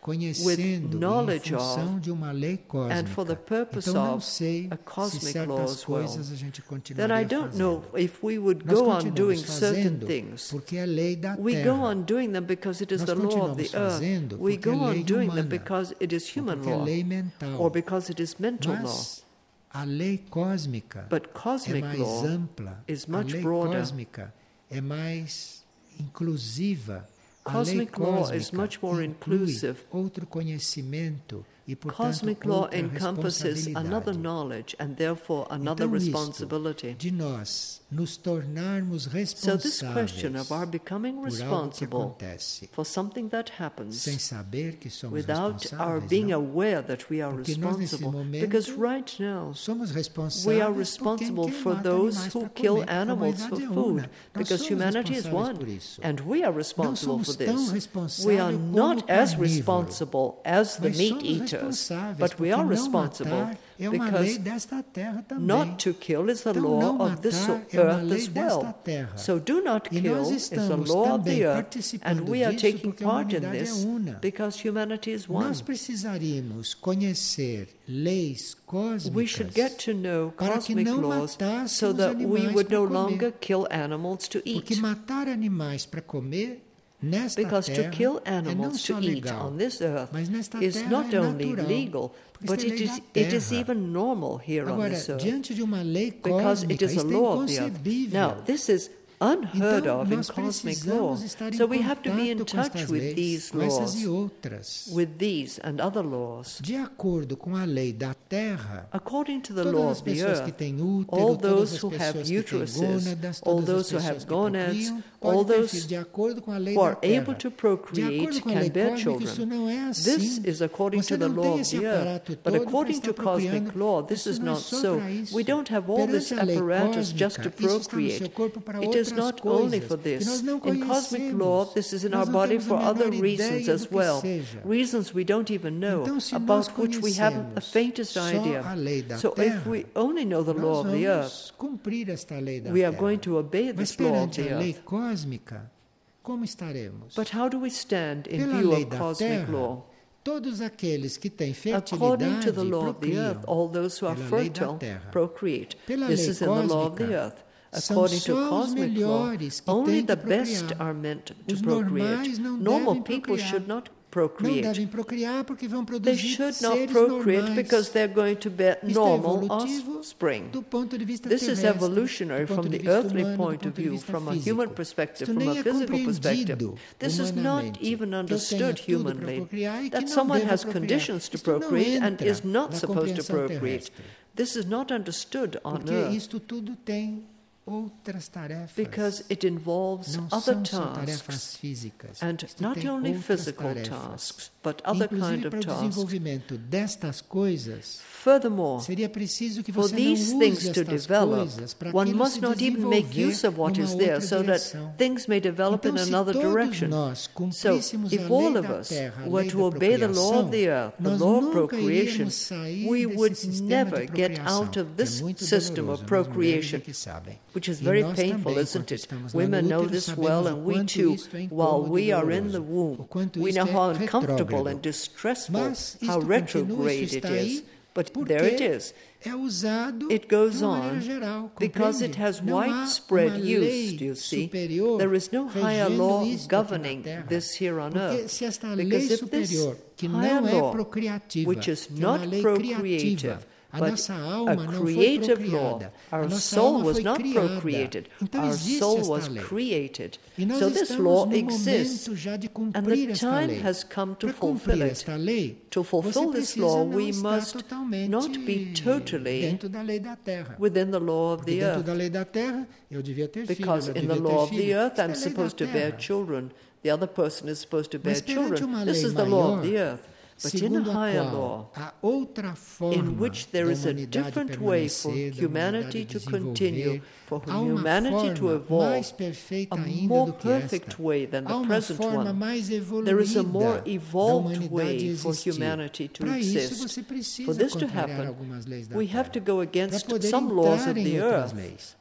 conhecendo knowledge em função of de uma lei cósmica. and for the purpose Então não of sei a se cosmic law certas as well, coisas a gente then continuaria I don't fazendo. know if we would Nós go on doing continuamos certain fazendo things. porque é lei da We go Terra. on doing them because it is Nós the law of continuamos the earth. fazendo We porque é go on lei doing humana, them because it is ou human porque é law lei mental. or because it is mental law. Mas a lei cósmica But é cosmic mais law ampla, is a much lei broader. cósmica é mais inclusiva. A lei Cosmic law is cósmica much more inclui inclusive. outro conhecimento e, portanto, Cosmic law outra encompasses another responsabilidade. knowledge and therefore another Então, responsibility. isto de nós nos tornarmos So this question responsáveis of our becoming por algo que responsible acontece, for something that happens sem saber que somos without our responsáveis, being não? aware that we are Porque nós, nesse responsible. momento, Because right now somos responsáveis we are por responsible quem for mata those animais who para kill comer. A animals for humanidade é food. una. Nós Because somos humanity is responsáveis one. por isso. And we are Não responsible for somos tão this. responsáveis We are como not as carnívoro. responsible as the Mas meat somos eaters. responsáveis, But we porque are não responsible matar é uma lei because desta terra também. not to kill is the Então, law não of this matar é uma earth lei as desta well. terra. So do not E kill nós is the estamos law of também the earth, participando and we are disso taking porque a part in humanidade this é una. because humanity is one. Nós precisaríamos conhecer leis cósmicas We should get to know para que cosmic não laws so matássemos that we animais would para no comer. longer kill animals to Porque eat. matar animais para comer nesta Because terra to kill é não animals só to eat legal, on this earth mas nesta is terra not é only natural, legal, porque but isto é lei da it is terra. even normal here on Agora, this earth. diante de uma lei Because it cósmica, is a isto é law of the earth. inconcebível. Now, this is unheard Então, of in nós cosmic law. precisamos estar em So we have to be in contato com touch estas with leis, these com essas laws, e outras. with these and other laws. De acordo com a lei da terra, According to the todas law as of the pessoas que earth, têm útero, all todas those as who have pessoas que têm uteruses, gônadas, all todas as those who pessoas have que gonads, procriam, all podem ter those filhos, de acordo com a lei who da are terra. able to De procreate acordo com a can lei bear cósmica, children. isso não é assim. This is according Você to the não law tem of esse the earth. aparato But todo para according estar to cosmic procriando. law, this Isso is não é not só so. para isso. We don't have all this Perante a lei apparatus just to cósmica, isso está no procreate. seu corpo para It is outras not only coisas for que this. nós não In cosmic law, conhecemos. this is in Nós our não body temos a for other menor reasons ideia as do que well. seja. Reasons we don't even know, Então, se nós about which we haven't the conhecemos faintest só idea. a lei da So terra, if we only know the law nós of the earth, vamos cumprir esta lei da we are terra. going to obey Mas this law of perante the a lei earth. cósmica, como estaremos? But how do we stand in Pela view lei of da cosmic terra, law? todos aqueles que têm According to fertilidade the law of the earth, procriam. all those who are Pela lei da fertile terra. procreate. Pela This lei is in the law of the cósmica, earth. são According to só os cosmic law, melhores que only têm the que best procriar. are meant to Os procreate. normais não Normal devem people procriar. should not Não procreate. devem procriar porque vão They produzir should not seres procreate normais. because they're going to bear Isto é normal evolutivo offspring. do ponto de vista This is terrestre, evolutionary do ponto from de the vista earthly humano, point do of ponto de view, vista from a físico. human perspective, Isto from nem a é physical perspective. compreendido This is not humanamente, even que eu understood tenha tudo para humanly, procriar e que that não someone deva has procriar. conditions to Isto não procreate and entra is not na supposed to compreensão procreate. terrestre. This is not understood on Porque earth isto tudo tem outras tarefas. because it involves Não other são só tarefas tasks, físicas. and Isto not tem only outras physical tarefas. tasks, but other Inclusive, kind of para o tasks. desenvolvimento destas coisas, Furthermore, seria preciso que for você não these use things to estas develop, coisas para one aquilo must se not even make desenvolver use of what numa is there outra so that direção. things may develop Então, in se another todos direction. nós So, cumpríssemos if a all lei of da us terra, a were lei to da obey the law of procriação, the earth, the nós law of nunca procreation, iríamos sair we desse would sistema never de get procriação, out of que é this muito system doloroso. of Nós mulheres procreation, é que sabem. which is E very nós painful, também, isn't enquanto it? estamos lá Women no know útero, this sabemos well, o and we quanto too, isto é while incômodo we e are in the doloroso, womb, o quanto we isto know how é uncomfortable retrógrado. and distressful, Mas how isto continua, retrograde isto it está is. aí, But porque there it is. é usado It goes de uma maneira on geral, because compreende? it has Não há widespread uma use, lei do you see? superior There is no higher regendo law isto aqui na governing Terra. this here on Porque earth. se esta lei Because if this superior, que higher não é law, procriativa, which is que é uma not lei procreative, criativa, a but nossa a alma não foi creative law, procriada, our a nossa soul alma was foi not criada. procreated, Então our existe soul esta was lei. created. E nós So this estamos law no exists, momento já de and cumprir the esta time lei. has come to Para fulfill cumprir it. esta lei, To fulfill você this precisa law, não we estar must totalmente not be totally dentro da lei da terra. within the law of Porque the dentro earth. da lei da terra, eu devia ter filhos, Because eu in the devia law ter of the filhos. earth, Isto é I'm lei da supposed to bear terra. children. The other person is supposed to bear Mas perante children. uma This lei is the law of the maior, earth. But in a segundo a higher qual law, há outra forma in which there da is a humanidade different way for permanecer, da humanity humanidade to continue, desenvolver, for há uma humanity to forma evolve, mais perfeita a ainda more do que perfect esta. way than Há the uma present forma one. mais There is a more evoluída da evolved humanidade way for existir. humanity to Para isso, exist. você precisa For this to contrariar happen, algumas leis da we have terra, to go para against poder some laws entrar of em the outras earth leis.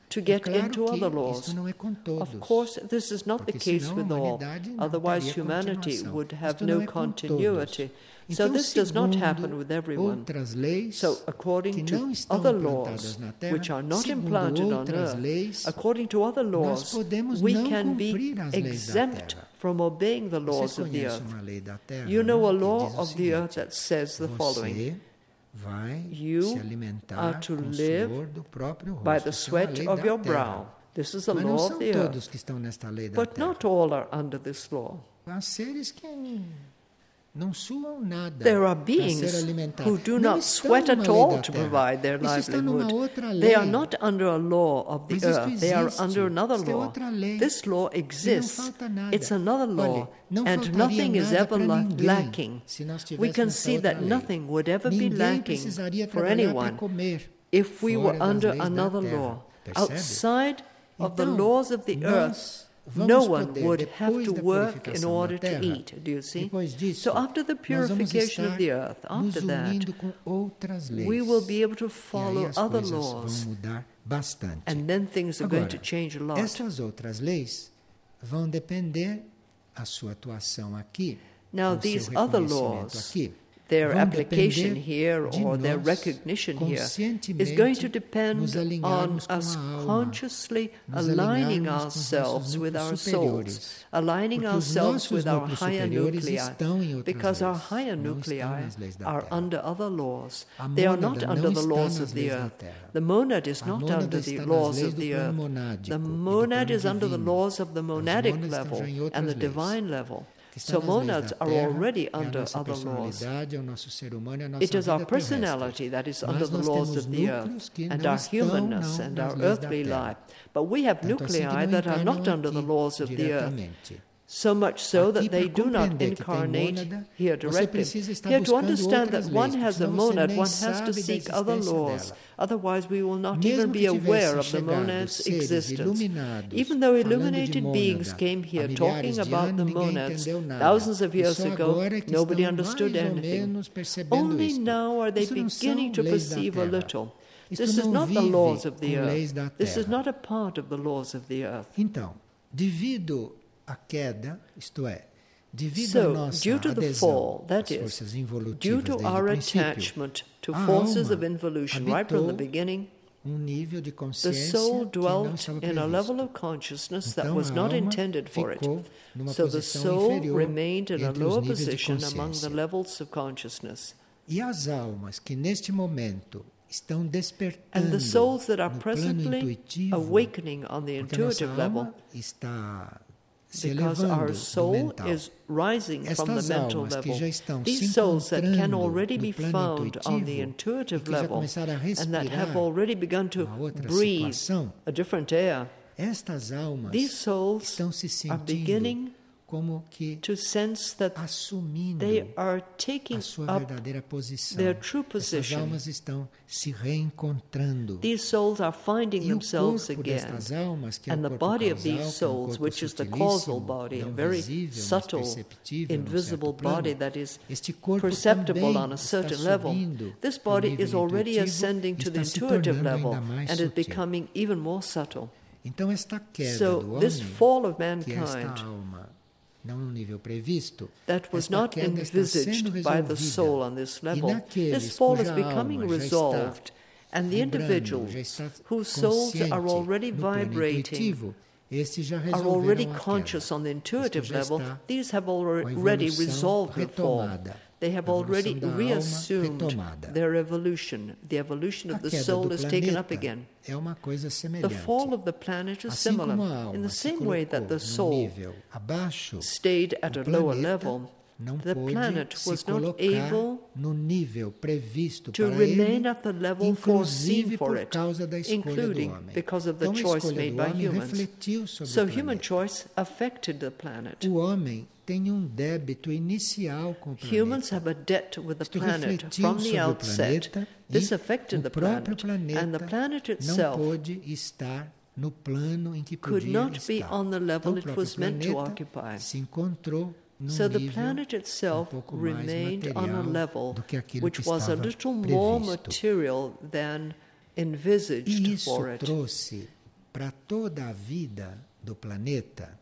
to É get claro into que other laws. isso não é com todos. Of course, this is not the Porque case senão a with all. humanidade não Otherwise, teria humanity continuação. would have Isto não no é com continuity. todos. So Então, this does not happen segundo with everyone. outras leis So, according que to não estão other implantadas laws, na Terra, which are not segundo implanted on outras earth, leis, according to other nós laws, podemos we não can be cumprir as leis da exempt Terra. from obeying the Vocês laws of the conhecem earth. uma lei da Terra, You know né, a que law diz o of the earth seguinte: that says the following: você vai You se are alimentar to com o live suor do próprio rosto. by the Isso é uma sweat lei of da your Terra. brow. This is the Mas não law são of the todos earth. que estão nesta lei da But Terra. not all are under this law. Há seres que não suam nada There are para ser beings alimentados. who do Não not estão sweat numa at lei all da to Terra. provide their Isso está numa livelihood. outra lei. They are not under a law of the Mas isto earth. They are existe. under another Isto é law. outra lei. This law E não exists. falta nada. It's another law. Olha, não And faltaria nothing is nada ever para ninguém lacking. se nós We tivéssemos can essa see outra that lei. nothing would ever be Ninguém lacking precisaria for trabalhar para anyone comer if we were fora das under leis da another terra. law. Percebe? Outside of the Então, laws of the earth, nós vamos no one poder, would have depois to da work in purificação order da terra, to eat. Do you see? depois disso, So after the nós vamos purification estar of the earth, nos after that, unindo com outras leis. we will be able to E aí follow as other coisas laws, vão mudar bastante. and then things are going Agora, to change a lot. essas outras leis vão depender a sua atuação aqui, Now, o these seu other reconhecimento laws, aqui, their vão application depender here de or their nós recognition here is conscientemente going to depend nos on alinharmos com us a alma, consciously nos aligning alinharmos com os ourselves nossos with our núcleos souls, superiores. aligning Porque os ourselves nossos with our núcleos higher superiores nuclei, estão em outras because our leis, higher não nuclei estão nas leis da are Terra. under other laws. A They are mônada not não under the está laws nas of the leis da earth. Terra. The monad is A not mônada under the está nas laws leis of do the plano earth. monádico The e do monad plano is under the divino. laws of the monadic mônadas estão level já em outras and the leis. divine level. Que está So nas leis monads da are Terra, already é a under nossa other laws. personalidade, é o nosso ser humano, é a nossa It is our vida personality terrestre. that is Mas under the nós laws temos of the núcleos earth que and não our estão humanness não and nas our leis da earthly Terra. life. But we have Tanto assim que nuclei não that are not encarnam under the aqui laws of the earth. diretamente. So much so Aqui, that they para do not compreender que tem incarnate mônada, here você directly. precisa estar Here, to buscando understand outras that one leis, has a senão você monad, nem one has sabe to da seek other existência laws. dela. Otherwise, we will not Mesmo even que be aware tivessem of the chegado monad's seres existence. iluminados, Even though falando de illuminated beings mônada, came here há milhares talking de about anos, the ninguém monads entendeu nada. thousands of E years só ago, agora é que nobody estão understood mais ou anything. menos percebendo Only isto. now are they Isso não beginning são to leis da perceive a Terra. little. Isto This is não not the vive laws of the com leis da earth. This is Terra. not a part of the laws of the earth. Então, devido à queda, isto é, devido So, à nossa due to the adesão fall, that às is, forças due involutivas to desde our o princípio, attachment to a forces alma of involution right from the habitou beginning, nível de the consciência soul que não dwelt estava in a level previsto. of consciousness that Então, was a not alma intended for it. ficou numa So the posição soul inferior remained in a entre os lower níveis de position among the consciência. levels of consciousness. E as almas que neste momento estão despertando And the souls that are no plano presently intuitivo, awakening on the porque a nossa intuitive level, alma está se because elevando our do soul mental. is rising from the Estas mental almas que level. já estão These se souls that can encontrando already no be plano found on the intuitivo e intuitive que já level começaram a and that have respirar already begun to uma outra breathe situação, a different air, estas almas these souls estão se are sentindo beginning como que to sense that assumindo they are taking a sua up verdadeira posição. their true Essas position. almas estão se reencontrando. These souls are finding E o themselves corpo again. destas almas, que é And o the corpo body of causal, these que é um souls, corpo which is the sutilíssimo, causal body, a não very visível, mas subtle, perceptível num invisible certo plano, body that is este corpo perceptible também on a certain está level. subindo This pro body nível is already intuitivo ascending e to the está se intuitive tornando level ainda mais and is sutil. becoming even more subtle. Então esta queda So do this homem, fall of que esta mankind alma, não no nível previsto, that was esta not queda está sendo envisaged by the resolvida. soul on this E level, naqueles this fall is cuja becoming alma já resolved, está and the vibrando, individuals já está whose souls are consciente already no plano vibrating intuitivo, estes já are resolveram already a conscious queda. on the intuitive Isto já level, está these have com a already evolução resolved the fall. retomada. They have A evolução already da alma reassumed retomada. their evolution. The evolution A of the queda soul do is taken up planeta again. é uma coisa The semelhante. fall of the planet is Assim como a similar. alma In the se same way that colocou the no soul nível abaixo, stayed at o a lower planeta level, não the pôde planet se was not colocar able no nível previsto to para remain ele, at the level foreseen inclusive for por it, causa da escolha do including homem. because of the Então a choice escolha made do by homem humans. refletiu sobre So o human planeta. choice affected the planet. O homem tem um débito inicial com o planeta. Humans have a debt with the Isto planet refletiu from sobre the o outset. planeta This e affected o the próprio planet, and the planet não itself pôde estar no plano em que could podia not be estar. on the level Então, o it próprio was meant to planeta occupy. se encontrou num So the nível planet itself pouco mais remained on a material level do que aquilo which que was a estava little more previsto. material than E envisaged isso for it. trouxe para toda a vida do planeta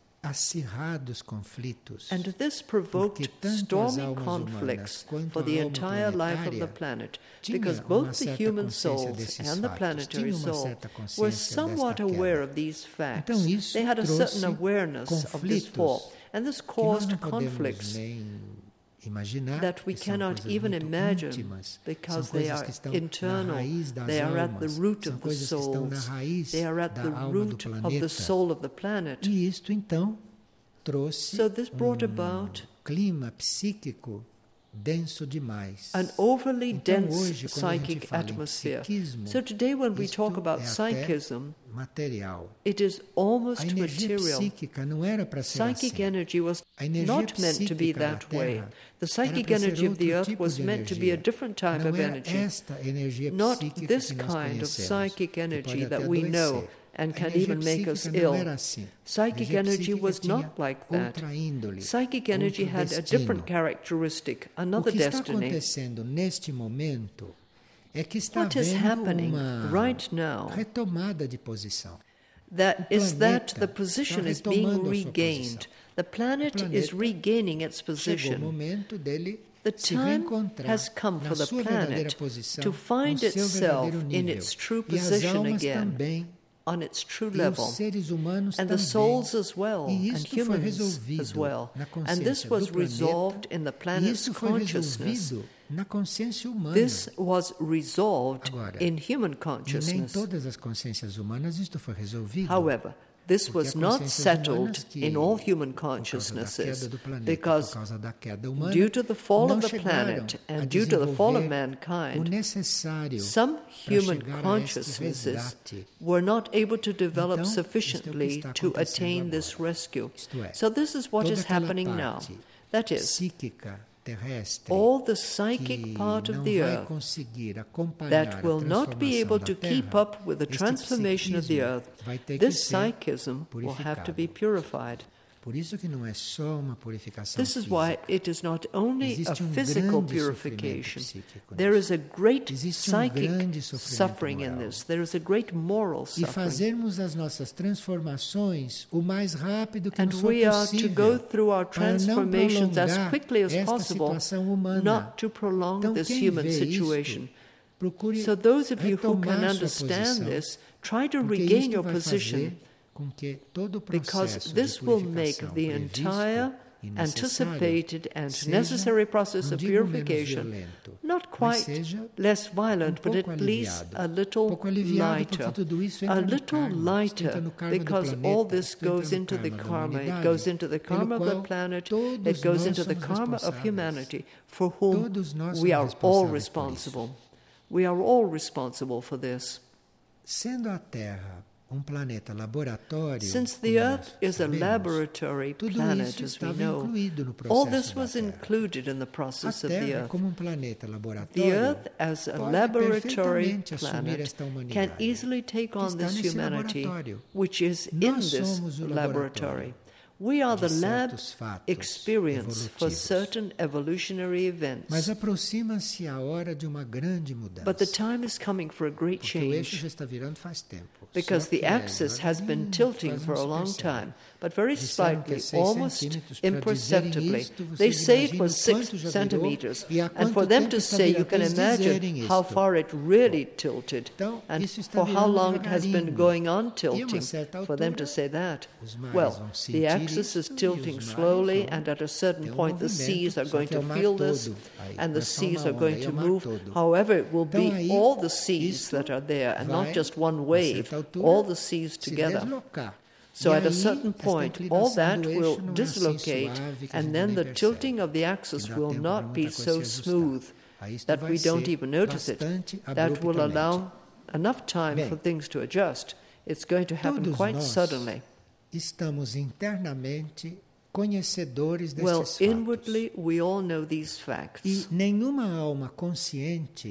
acirrados conflitos, And this porque provoked tanto as stormy almas conflicts humanas quanto for a the alma entire life of the planetária planet, tinha because uma both the certa human consciência souls desses and the fatos, planetary tinha uma soul certa were consciência somewhat desta aware queda. of these facts. Então isso They had a certain trouxe awareness of this conflitos fall, and this que nós caused não podemos conflicts nem imaginar, that we que são cannot coisas even muito imagine, íntimas, because são they coisas are que estão internal, na raiz das they are at the almas, root são of the coisas que estão na souls, raiz they are at da the alma do root of the planeta. soul of the planet. E isto então trouxe So this brought about clima psíquico denso demais. an overly Então, dense hoje, quando a gente psychic fala em atmosphere. psiquismo, So today when we isto talk about é até psychism, material. it is A almost energia material. psíquica não era para ser Psychic assim. energy was A energia not meant to be psíquica da that way. Terra The era psychic para ser energy of the outro earth tipo was de meant to be a energia. different type Não of era energy, esta energia not psíquica this que nós kind of conhecemos, psychic que energy pode that até we know adoecer. and A can energia even make us psíquica ill. não era assim. A Psychic energia energy psíquica was tinha not like that. outra índole, Psychic energy outro had a destino. different characteristic, O another que está destiny. acontecendo neste momento é que está What is havendo happening uma right now retomada de posição. that O is that planeta the position está is being retomando a sua regained. posição. The planet O is planeta regaining its Chegou o position. momento dele The se time reencontrar has come na for the sua verdadeira planet posição, to no find seu itself verdadeiro in nível. its true E as position almas again, também, on its true e level, os seres humanos and the também. souls as well, E and isto foi humans resolvido as well. na And this consciência was do resolved planeta, in the e planet's isso foi consciousness. resolvido na consciência humana. This was resolved Agora, in human E nem consciousness. todas as consciências humanas isto foi resolvido. However, this Porque was há not consciências settled humanas que, in all human por causa da consciousnesses, queda do planeta, because por causa da queda humana, due to the fall não of the chegaram planet a and due to the fall of desenvolver o mankind, necessário some para human chegar a este consciousnesses resgate. were not able to develop Então, isto é o que sufficiently está to acontecendo attain this agora. rescue. Isto é, So this is what toda is aquela happening now. parte That is, psíquica terrestre all the que psychic part não of the vai earth conseguir acompanhar that will a not be transformação able da to Terra, keep up with the este transformation of the psiquismo earth, vai ter que this ser psychism will have to be purificado. purified. Por isso que não é só uma purificação This is física. why it is not only a Existe physical grande purification. sofrimento psíquico There nisso. is a great Existe psychic grande sofrimento suffering in moral. this. There is a great moral E suffering. fazermos as nossas transformações o mais rápido que And nos for we are to possível, go through our para não transformations as prolongar quickly as esta possible, situação humana. not to prolong Então, this quem human vê situation. isto, procure So those of you who retomar can sua understand posição, this, try to porque regain isto your vai position, fazer com que todo o because processo this de will make purificação the previsto entire e necessário anticipated and seja, necessary process não of digo menos purification, violento, not mas quite seja less violent, but pouco at least aliviado. a little Pouco aliviado, lighter. porque tudo isso entra A no little karma, isto lighter, entra no karma do because planeta, all this isto entra goes no into the karma da karma. It humanidade, goes into the pelo karma of the qual planet, todos it goes nós into the somos karma of responsáveis. humanity, for whom Todos nós we somos are all responsáveis por isso. responsible. We are all responsible for this. Sendo a Terra planeta laboratório, Since the como Earth nós is a sabemos, laboratory tudo planet, isso as we estava know, incluído no all processo this da was Terra. included in the A process of the Terra, Earth. como planeta The laboratório, Earth, as a pode laboratory perfeitamente assumir planet, esta humanidade can easily take que on está this nesse humanity, laboratório. which is in Nós this somos o laboratory. laboratório We are de the lab certos fatos experience for evolutivos. certain evolutionary events. Mas aproxima-se a hora de uma grande mudança. But the time is coming for a great Porque o eixo change, já está virando faz tempo. because Só the que axis has been tilting quase for não a se long percebe. time, but very Disseram que é slightly, 6 almost centímetros. Para imperceptibly. dizerem isto, vocês They say it imaginam was quanto 6 já virou centimeters, e há and quanto for them tempo to está say, you virando can para eles dizerem imagine how isto. far it really tilted, Então, and isso está for how virando long it has been devagarinho. going on E a uma tilting, certa for them to altura, say that. os mares Well, vão the sentir axis is isto e tilting os mares slowly, vão and at a certain ter point the movimento, seas are só going que é to o mar feel this, todo. Aí and the vai só uma seas are onda, going aí é to o mar move. todo. However, it will Então, be aí, all the seas isto that are there, and vai, not just one a wave, certa altura, all the seas se together. deslocar. So E at a aí, certain esta point, inclinação all that do will eixo não é assim dislocate, suave que a and gente then nem the percebe. tilting of the axis Que dá will tempo not para be muita coisa so se ajustar. smooth Aí isto that vai we don't ser even notice it. bastante That will abruptamente. allow enough time Bem, for things to adjust. It's going to happen todos quite nós suddenly. estamos internamente conhecedores Well, destes fatos. inwardly, we all know these facts. E nenhuma alma consciente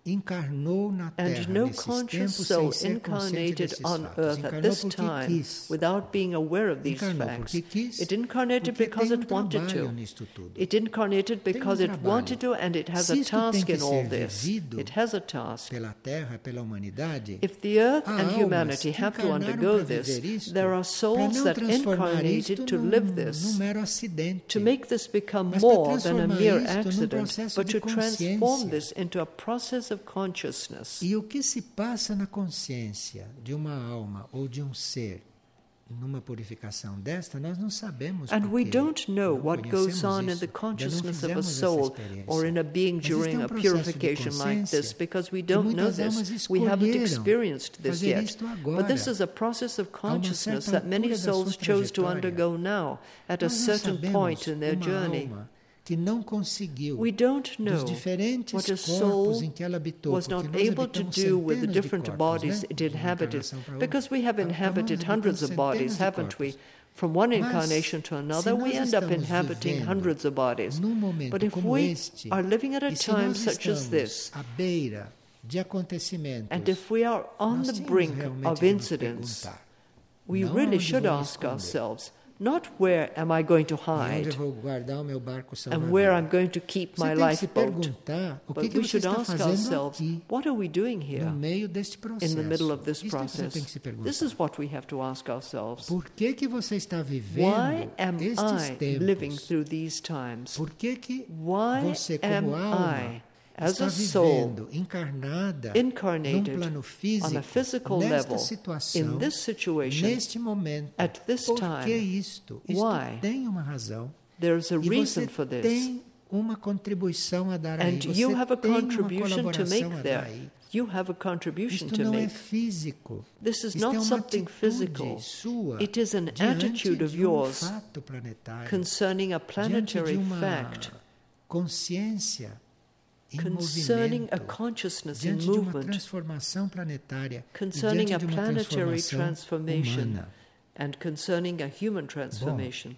encarnou na And Terra no nesses conscious tempos soul sem ser consciente incarnated desses on fatos. earth at Encarnou this porque time quis. without being aware of these Encarnou facts. porque quis, It incarnated porque because tem it wanted trabalho to. nisto tudo. It incarnated because it trabalho. wanted to, and it has Se a isto tem task que in all ser this. vivido It has a task. pela Terra, pela humanidade, If the earth há and almas humanity que have to encarnaram undergo para this, viver isto, there are para souls não that transformar isto incarnated to live this, num mero acidente, to make this become mas para more than a transformar mere isto num accident, processo but de to transform consciência. this into a process of consciousness. E o que se passa na consciência de uma alma ou de um ser numa purificação desta, nós não sabemos And we porque don't know não what goes conhecemos on in isso, the ainda não consciousness of a fizemos essa soul experiência. or in a being Mas during este é a processo de purification like this consciência because we que don't know muitas almas this. We haven't escolheram experienced this fazer yet. isto agora. But this is a process of A uma consciousness certa that many altura da souls sua chose to trajetória, undergo now at a nós não certain sabemos point in their uma journey. alma que não conseguiu We don't dos know diferentes what a corpos soul em que ela habitou, was porque not nós able to habitamos do with the centenas de different corpos, bodies né? it De uma inhabited, encarnação para outra. because we have inhabited Acabamos hundreds of habitando bodies, centenas de haven't we? corpos. From one Mas, incarnation to another, se we nós end up estamos inhabiting vivendo hundreds of bodies. num momento But if como we este, are living at a e se time nós such as estamos this, à beira de acontecimentos, and if we are on nós the tínhamos brink realmente of de nos incidents, perguntar, we não really onde should vou me ask esconder, ourselves, not where am I going to e onde hide, eu vou guardar o meu barco and salva-vidas. where I'm going to keep Você my tem que se lifeboat. perguntar o But que we você should está ask fazendo ourselves, aqui, what are we doing here no meio deste processo. in the middle of this Isso é que você tem process? que se perguntar. This is what we have to ask ourselves. Por que você está Why vivendo am estes I living tempos? through these times? Por que Why você, como am alma, I, as está a soul, vivendo encarnada incarnated num plano físico, on a physical nesta level, situação, in this situation, neste momento? at this Por time? que isto? Isto Why? tem uma razão. There's a E reason você for this. tem uma contribuição a dar aí. And Você you have a tem uma contribution to colaboração make a dar there. aí. You have a contribution Isto to não é make. físico. This is Isto é not uma something atitude physical. sua It is an diante attitude of de um yours fato planetário, concerning a diante planetary de uma fact, consciência em concerning a movimento, consciousness in diante de uma movement, transformação planetária, e concerning diante a de uma planetary transformação transformation, humana. and concerning a human transformation.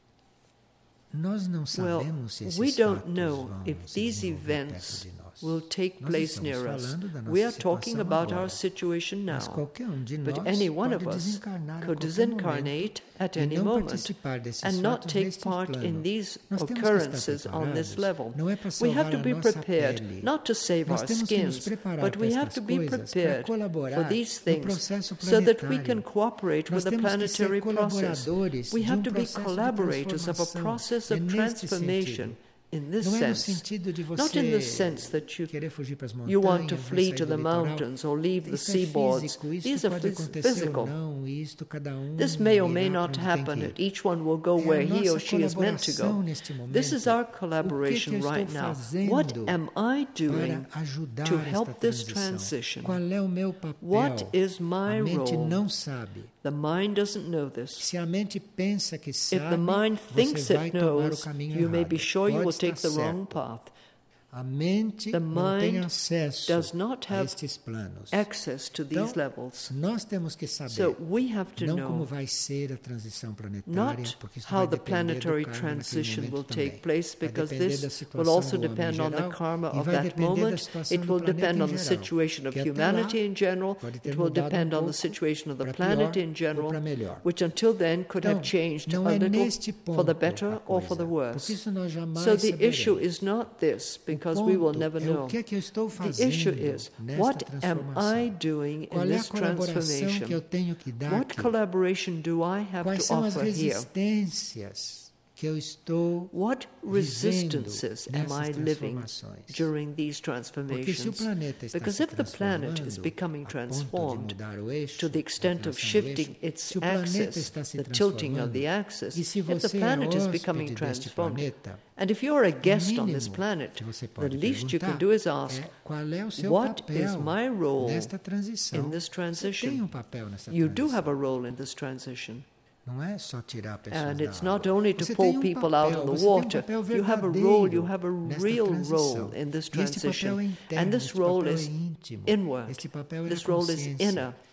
Nós não Well, sabemos se esses we don't fatos know vão if se these desenvolver events perto de nós. will take Nós place estamos near us. falando da nossa We are talking situação about agora. our situation Mas now. qualquer um de But nós any one pode of us desencarnar a could qualquer disincarnate at momento any e não moment participar desses and not fatos take neste part plano. in these Nós temos que estar occurrences on this preparados, level. não é para We salvar have to a be nossa prepared pele. not to save Nós our temos que nos skins, preparar but we para have estas to be coisas, para prepared colaborar for these no things processo so that we planetário. can cooperate Nós with the temos que ser planetary process. colaboradores We de have to be processo de collaborators of a transformação. process É of neste transformation. sentido. In this Não é no sense, sentido de not in the você sense that querer fugir para as montanhas, you want to vai flee sair to do the litoral. mountains or leave the Isto é seaboards. físico, isto These are pode acontecer physical. ou não, e isto cada This may or may irá not para onde tem happen. que ir. And each one will go É a where he or nossa she is meant to colaboração go. neste momento. This is our O que collaboration eu estou right now. fazendo What am I doing para ajudar to esta help this transição? transition? Qual é o meu papel? What is my A mente role? não sabe. The mind doesn't know this. Se a mente pensa que If sabe, the mind thinks você vai it tomar o knows, caminho you may errado. be sure you Pode will take estar the wrong certo. path. A mente The não tem mind acesso does not a have estes planos. access to these Então, levels. nós temos que saber So we have to não como know vai ser a transição planetária, not porque isso how vai the depender do planetary karma naquele transition momento will também. take place, Vai because depender da this will situação also do homem depend em on the geral, karma e of vai that depender da moment. situação It do will planeta depend em on the geral, situation of que até humanity lá in general. pode ter It will mudado depend on the pouco situation of the para planet pior in ou general, para melhor. which until then could have Então, changed não a é little neste ponto for the better a or for the coisa, worse. porque isso nós jamais So the saberemos. issue is not this, because O we will ponto never é know. o que é que eu estou The fazendo issue is, nesta what am transformação? I doing Qual in é a this colaboração que eu transformation? tenho que dar What aqui? collaboration do I have Quais to são as offer here? resistências que eu estou What resistances vivendo am I nessas living transformações? during these Porque se o transformations? planeta está Because se if the planet is transformando becoming a ponto de transformed mudar o eixo, to the extent a of inclinação do shifting eixo, its se o planeta axis, está se the tilting of transformando, the axis, e se if the você planet é is becoming hóspede deste transformed, planeta, and if you're a guest on mínimo this planet, que você the pode least you can perguntar do is ask, é qual é o seu what papel is my role nesta transição? in this Você tem transition? um papel nessa You do transição. have a role in this transition. Não é só tirar pessoas And da it's água. not only to Você pull tem people out of the você tem water. papel You have a verdadeiro role, you have a nesta real transição. role in this E este papel transition. é interno, And this este role papel is é íntimo, inward. este papel é This a role is consciência. inner.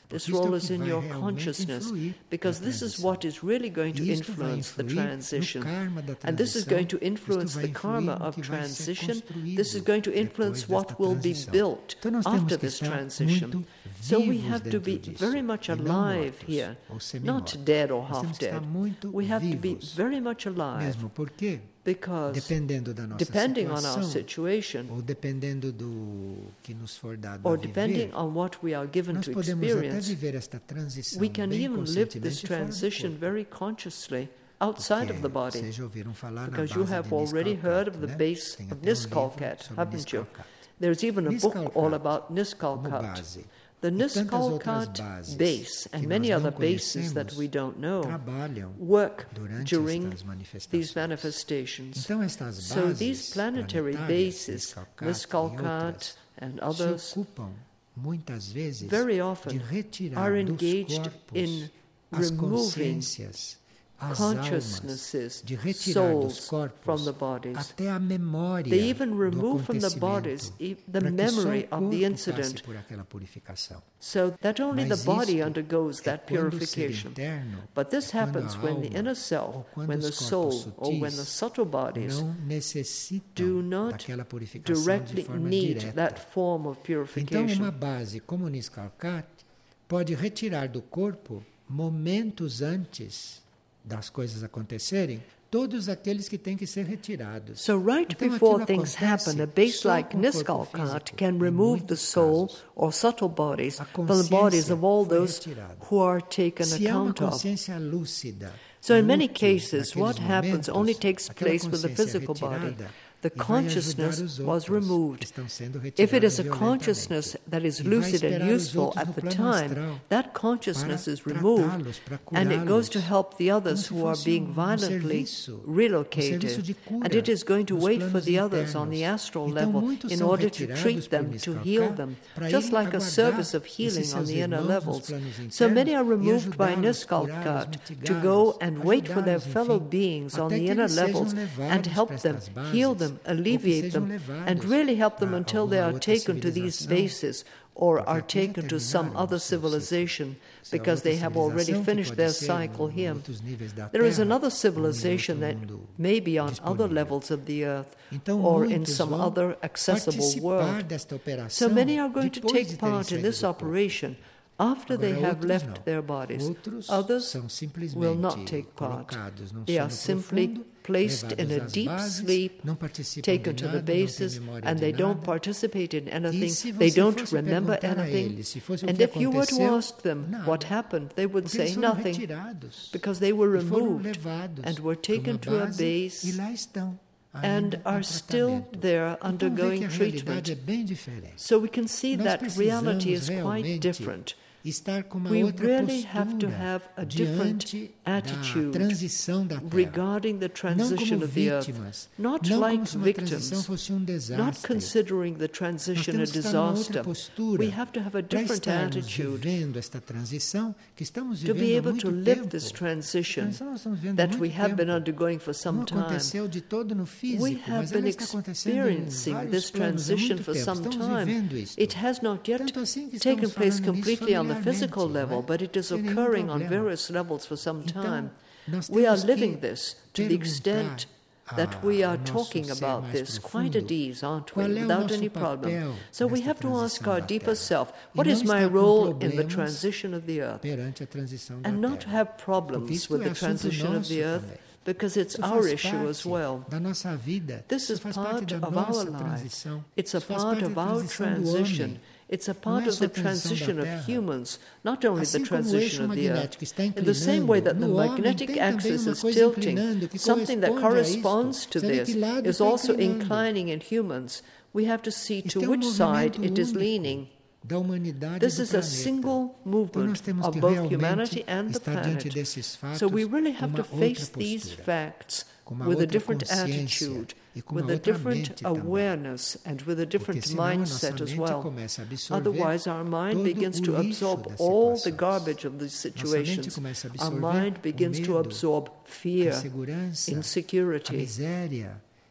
This Porque isto é o role que is in vai your realmente consciousness, influir because na this is transição. what is really going to E isto vai influence the influir transition. no karma da And this is transição, going to isto influence vai the karma influir no of que vai ser transition. construído This is going to influence depois what desta will be transição. built Então nós temos after que this estar transition. muito So we vivos have to dentro be disso, very much e não alive mortos, here, ou not semi-mortos. dead or Nós half temos que estar dead. muito We have to be vivos, very much alive, mesmo porque, because dependendo da nossa depending on our situação, situation, ou dependendo do que nos for dado or a depending viver, on what we are given nós to podemos até viver viver esta transição we can bem even live this conscientemente fora do transition corpo. very consciously outside of the Porque body. vocês já ouviram falar na Because base you de have already Niskalkat, heard of the né? base Tem of até Niskalkat, livro sobre haven't you? Niskalkat. There's even a book Niskalkat, all about como Niskalkat. base, The e tantas outras Niskalkat bases base and que many nós não other bases that conhecemos we don't know trabalham work durante during estas these manifestações. manifestations. Então estas So bases these planetary planetárias, bases, Niskalkat e Niskalkat outras, and se others, ocupam muitas vezes very de often retirar are dos engaged corpos in as removing consciências, as almas, consciousnesses, de retirar dos souls corpos from the bodies. até a memória They even do remove from the acontecimento, bodies the para que só memory o of the corpo passe incident, por aquela purificação. so that only the Mas body isto undergoes é that quando o ser purification. interno, But this quando a happens when the alma inner self, ou quando when the os soul, corpos or when the sutis subtle bodies não do necessitam not daquela purificação de directly forma need direta. that form of Então, purification. uma base como o Niskalkat pode retirar do corpo, momentos antes das coisas acontecerem, todos aqueles que têm que ser retirados. So right Então, before aquilo things acontece happen, a base só like com o corpo Niskalkat físico. can Em remove the muitos soul casos, or subtle bodies a from the bodies of all consciência foi those retirada. who are taken Se há uma account of. consciência lúcida, So in many útil cases, naqueles what happens momentos, only takes aquela place with the consciência physical body. retirada, The e vai consciousness ajudar os was outros que removed. estão sendo If it retirados is a violentamente. consciousness that is E vai lucid and esperar os useful outros at no the plano time, astral that consciousness para is removed tratá-los, para and it goes to curá-los, help the others como se who are fosse being violently serviço relocated. de cura And it is going to nos wait for planos the others on the internos. astral Então, level muitos in são order to retirados treat por them, to Niskalkat, heal them, para just irem like a aguardar service of esses healing on seus the inner irmãos nos levels. planos So many are internos e removed by ajudá-los, curá-los, Niskalkat to go mitigá-los, and wait for their ajudá-los, fellow enfim, beings on até the que inner eles sejam levels and levados help para them, estas bases, heal them, ou que alleviate sejam them, levados and really help them para until they alguma are outra taken to these civilização, bases or porque are aqui já taken to some terminaram other o seu ciclo. civilization Se há because outra they have already civilização, que finished pode their ser cycle em here. outros níveis da There is Terra, another ou em civilization outro that mundo may be on other disponível. levels of the earth Então, or in muitos some vão other accessible participar world. desta operação So many are going to depois take de terem part in saído this do corpo. operation after they Agora, have outros left não. their bodies. Outros Others são simplesmente will not take part. colocados num They are sono simply profundo, placed in levados a às deep bases, sleep, não participam taken de to the nada, não têm bases, memória and de they don't nada. participate in E anything. se They você don't fosse remember perguntar a anything. eles se fosse o And que if you were to aconteceu, ask them nada. what happened, they would Porque say eles foram nothing retirados because they were e foram removed levados and were para taken uma to a base base e lá estão and ainda are em still tratamento. there Então, vê undergoing que a realidade treatment. é bem diferente. So we can see Nós that reality is precisamos quite realmente different. estar com uma We outra really have to postura have a different diante attitude da transição da Terra. regarding the Não transition como of the earth, vítimas, not não like como se uma transição victims, fosse um not desastre. considering the Nós transition a temos que estar numa outra disaster. postura We have to have a para different estarmos attitude vivendo esta transição que estamos to be vivendo há able muito to live tempo. this transition Nós estamos vivendo há that muito we have been tempo. undergoing for some Não time. aconteceu de todo no físico, We have mas ela been está acontecendo em experiencing vários this planos há transition muito for tempo. some Estamos time. vivendo isto. It has not yet Tanto assim que taken estamos place falando nisso completely on the physical familiarmente, level, não é? but it is Sem nenhum occurring on problema. various levels for some Então, time. nós We are temos que living this to the extent that we ao are nosso talking ser about mais this quite at profundo, ease, aren't we, qual é o without nosso any papel problem. So we nesta have to ask transição our da deeper Terra? self, E what não is my estar com role in the problemas transition of the earth? perante a transição da And not Terra. have Porque problems isto with é the assunto transition of nosso the earth, também. because it's Isso our faz issue as parte well. da nossa vida. This Isso is faz part parte da of nossa our life. transição. It's a Isso faz part parte of da our transição do transition. homem. It's a Não part é of só a the transição transition da of Terra. humans, not only the Assim como o eixo transition of the earth. magnético está In the same way that the inclinando, no homem magnetic tem também axis uma is coisa tilting, inclinando que something that corresponde a isto. corresponds to Sabe this que lado is está also inclinando? inclining in humans. We have to see Isto to é um which side movimento it is único leaning. da humanidade This e do is a planeta. single Então nós movement temos of que both realmente humanity and the estar diante planet. desses fatos So we really com have uma to outra face these postura, facts com uma with a outra different consciência attitude, e com uma with a outra different mente também. awareness, and with a different Porque senão a nossa mindset as mente well. começa a absorver Otherwise, our mind todo begins o to lixo absorb das all the situações. garbage of these Nossa mente situations. começa a Our absorver mind begins o to medo, absorb a fear, insegurança, a insecurity, miséria.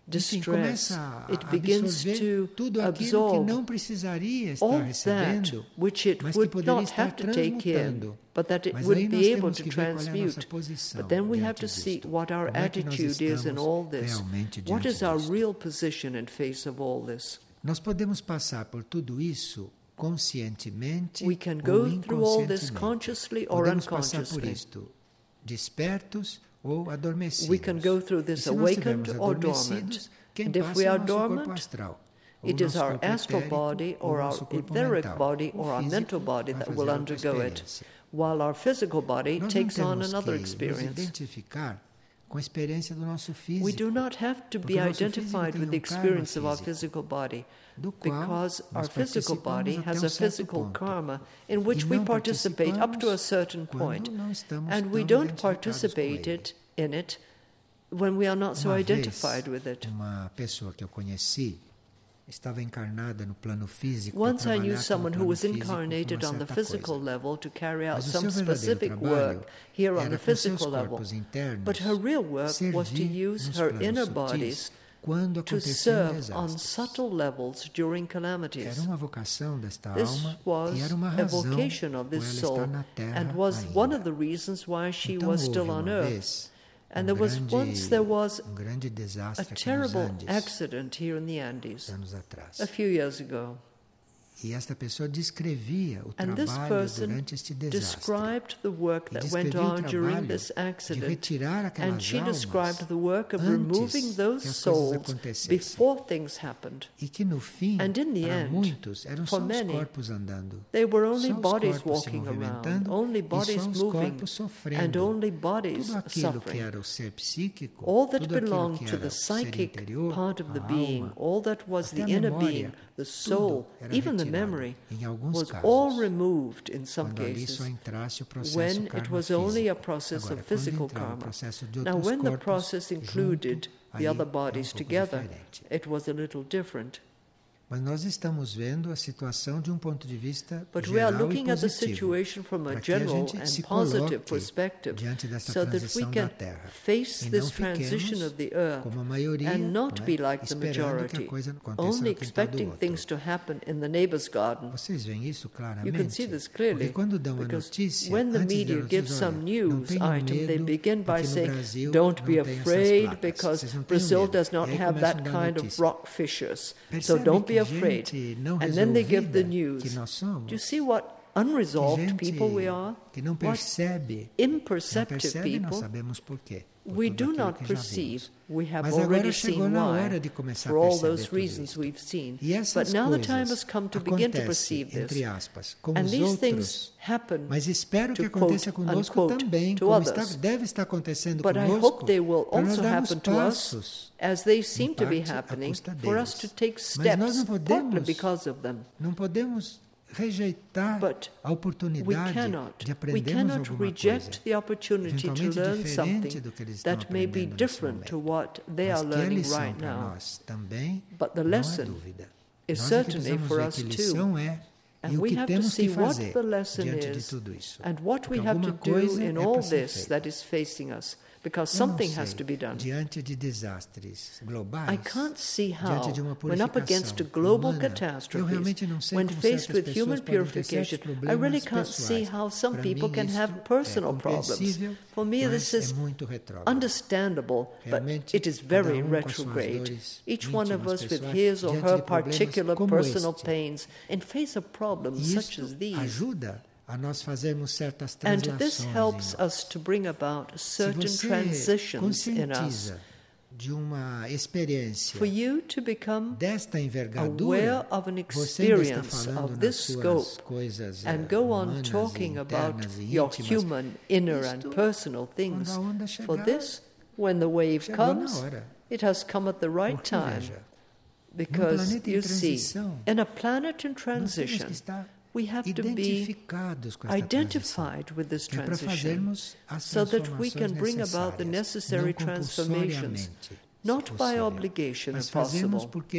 Enfim, distress. começa a It begins absorver to tudo aquilo que absorb não precisaria estar all that recebendo, which it mas que would poderia not estar have to take in, transmutando. but that it Mas would aí nós be able temos to que ver qual é a nossa transmute. posição But then we have diante to see disto. what our Como é que nós attitude is in estamos all this. realmente What diante is our disto? real position in face of all this? Nós podemos passar por tudo isso conscientemente We can ou go through all this inconscientemente. consciously or Podemos passar por unconsciously. isto despertos ou adormecidos. We can go through E this se nós awakened estivermos or adormecidos, dormant. quem And if passa we é o are nosso corpo dormant, astral. Ou it o is nosso our corpo astral etérico, body ou or o our nosso corpo etheric mental. body O or our físico mental body vai that fazer will outra undergo it, experiência. while our physical body Nós não takes on temos another que nos experience. identificar com a experiência do nosso físico. We do not have to Porque be o nosso físico identified tem with the karma experience of our físico, physical body, do qual because our nós physical body participamos has até a certo physical ponto. karma in E which we não participate up to a participamos certain quando point, não estamos and we tão don't identificados com participate ele. in it when we are not so Uma identified with vez, it. uma pessoa que eu conheci estava encarnada no plano físico Once para I knew trabalhar someone no who plano was físico com uma incarnated on the certa physical coisa. level to carry out Mas o some seu verdadeiro specific trabalho work here on era the com seus physical level. corpos internos But her real work was to servir use nos her planos inner sutis bodies quando to aconteciam serve on desastres. subtle levels during calamities. Era uma vocação desta This alma was e era uma a razão vocation of por this ela soul estar na Terra and was ainda. one of the reasons why she Então, was houve still on uma earth. vez And there was once there was grande a desastre aqui nos terrible Andes, accident here in the Andes anos atrás. a few years ago. E esta pessoa descrevia o And this trabalho person durante este desastre. described the work E that went descrevia o on during trabalho this de accident, retirar aquelas and she almas described the work of antes removing those que as coisas souls acontecessem. before things happened. E que no fim, And in the para end, muitos, eram for só os many, corpos andando. They were only Só os bodies corpos se walking around, movimentando only e bodies só os moving, corpos and sofrendo. only bodies Tudo aquilo que suffering. era o ser psíquico, All that tudo aquilo belonged que to era the o ser psychic interior, part of the a being, alma, all that was até the a inner memória, being, the tudo soul, era even the retirado. memory, Em alguns was casos, all removed in some quando ali cases, só entrasse o processo when it karma was only a físico. process Agora, of physical quando entrava o karma. processo de Now, outros when the corpos process included junto, the aí other era bodies pouco together, diferente. it was a little different. Mas nós estamos vendo a situação de ponto de vista But we are geral e looking at the positivo, situation from a para que a general gente and se positive coloque perspective, diante dessa so that we transição can da Terra. face E this não transition fiquemos of the earth como a maioria, and not não é? be like the Esperando que a majority, coisa aconteça only no quintal do expecting outro. things to happen in the neighbor's garden. Vocês veem isso claramente? You can see this clearly, Porque quando dão a because notícia, when the antes de media dar a gives notícia, some olha, não news tenham item, they medo, begin by porque no saying, Brasil don't be não tem essas afraid placas. because Vocês não tenham Brazil medo. does not E aí have começam that a dar kind of notícia. rock fissures, so Percebe don't que be afraid. gente não And then they give the resolvida news. que nós somos, Do you see what unresolved gente people we are? que não What percebe, imperceptive nós people sabemos por quê. Por we tudo do aquilo not que já perceive. vimos. We have Mas already agora chegou seen na why, hora de começar a for all perceber those tudo reasons isto. we've seen. E essas But now the coisas time has come to begin to acontecem, perceive this. entre aspas, com And os these outros, things happen, mas espero que to aconteça quote, conosco unquote, também, to como others. deve estar acontecendo But I conosco, hope they will para nós also darmos happen to us, passos, as they em seem to be parte, à happening, custa for us deles. to take Mas nós steps, não partly podemos, because of them. não podemos rejeitar But a oportunidade de we aprendermos cannot alguma reject coisa, the opportunity to eventualmente learn diferente something do que eles estão that may be aprendendo nesse different to momento. what they Mas are que a learning lição right para now. nós também, But the não há lesson dúvida. is Nós é que certainly precisamos for ver us que too. lição é And e o we que have to temos see que what fazer the lesson diante de is tudo isso. and what we Porque have to alguma do coisa in é all para ser this feita. that is facing us, because Eu não something sei, has to be done. diante de desastres globais, I can't see how, diante de uma when up against a purificação global humana, eu catastrophes, realmente não sei when como faced certas with pessoas human podem ter certos purification, I problemas really can't see pessoais. how some Para people mim, can isto have é personal problems. compreensível, For me, mas this is é muito retrógrado. understandable, but Realmente, it is very cada com as suas retrograde. dores Each one of íntimas, us with pessoais, his or diante her de problemas particular como personal este. pains, in face of problems E such isto as these. ajuda a nós fazermos certas And translações this helps em nós. us to bring about certain Se você transitions in us. conscientiza de uma experiência For you to become desta aware envergadura, of an você ainda está experience falando of nas this suas scope coisas and go on humanas talking e about internas e your íntimas. human, inner and Isto, personal things. quando a onda For chegar, this, when the wave chegou na comes, hora. it has come at the right Porque, time. veja, Because planeta em you see, transição, in a planet in nós temos transition, que estar we have to be identificados com esta transição. identified with this É para transition fazermos as so that we transformações can bring about the necessárias, necessary não transformations, compulsoriamente, se not by possível, obligation mas if fazemos possible, porque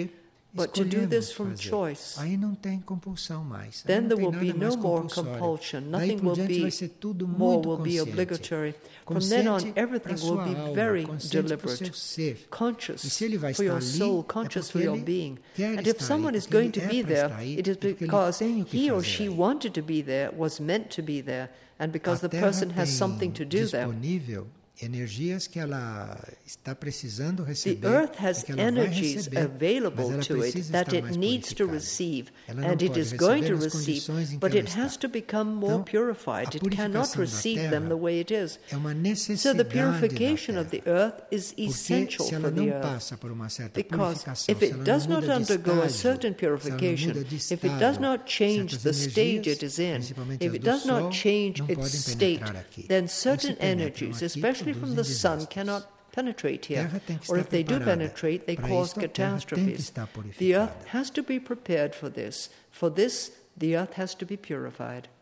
But to do this escolhemos from fazer. choice, Aí não tem compulsão mais. Aí then não there tem will be nada mais no more compulsório. compulsion. Daí Nothing por will diante be vai ser tudo more muito will be consciente. obligatory. From then on, Consciente para everything will sua be alma, very consciente para o seu deliberate, ser. E conscious se ele vai for estar your ali, soul, é conscious porque for your ele being. quer And if estar someone aí, is porque going ele to é be para there, estar aí, it is é porque ele because tem o que he or fazer she aí. wanted to be there, was meant to be there, and because A the Terra person has tem something to do there. disponível energias que ela está precisando The receber earth e has que ela vai energies receber, mas available ela to it precisa that estar it mais needs to purificada. receive, Ela não and it pode is going receber to nas receive, condições em que but ela it has está. to become more Então, purified. a It cannot purificação da receive them Terra the way it is. é uma So necessidade the da purification Terra. of the earth is Porque essential se ela for the não earth. passa por uma certa Because purificação, if se ela it não does not muda de undergo a estágio, certain se ela não purification, muda de if it does estado, not change certas the stage energias, it is in, principalmente if as it do does Sol, not change não its podem state, penetrar aqui. then Ou se certain penetram energies, aqui, especially from the produzem sun, desastres. cannot penetrate here. Terra tem que Or estar if they do preparada. penetrate, they Para cause isto, a Terra tem que catastrophes. estar The earth purificada. has to be prepared for this. For this, the earth has to be purified.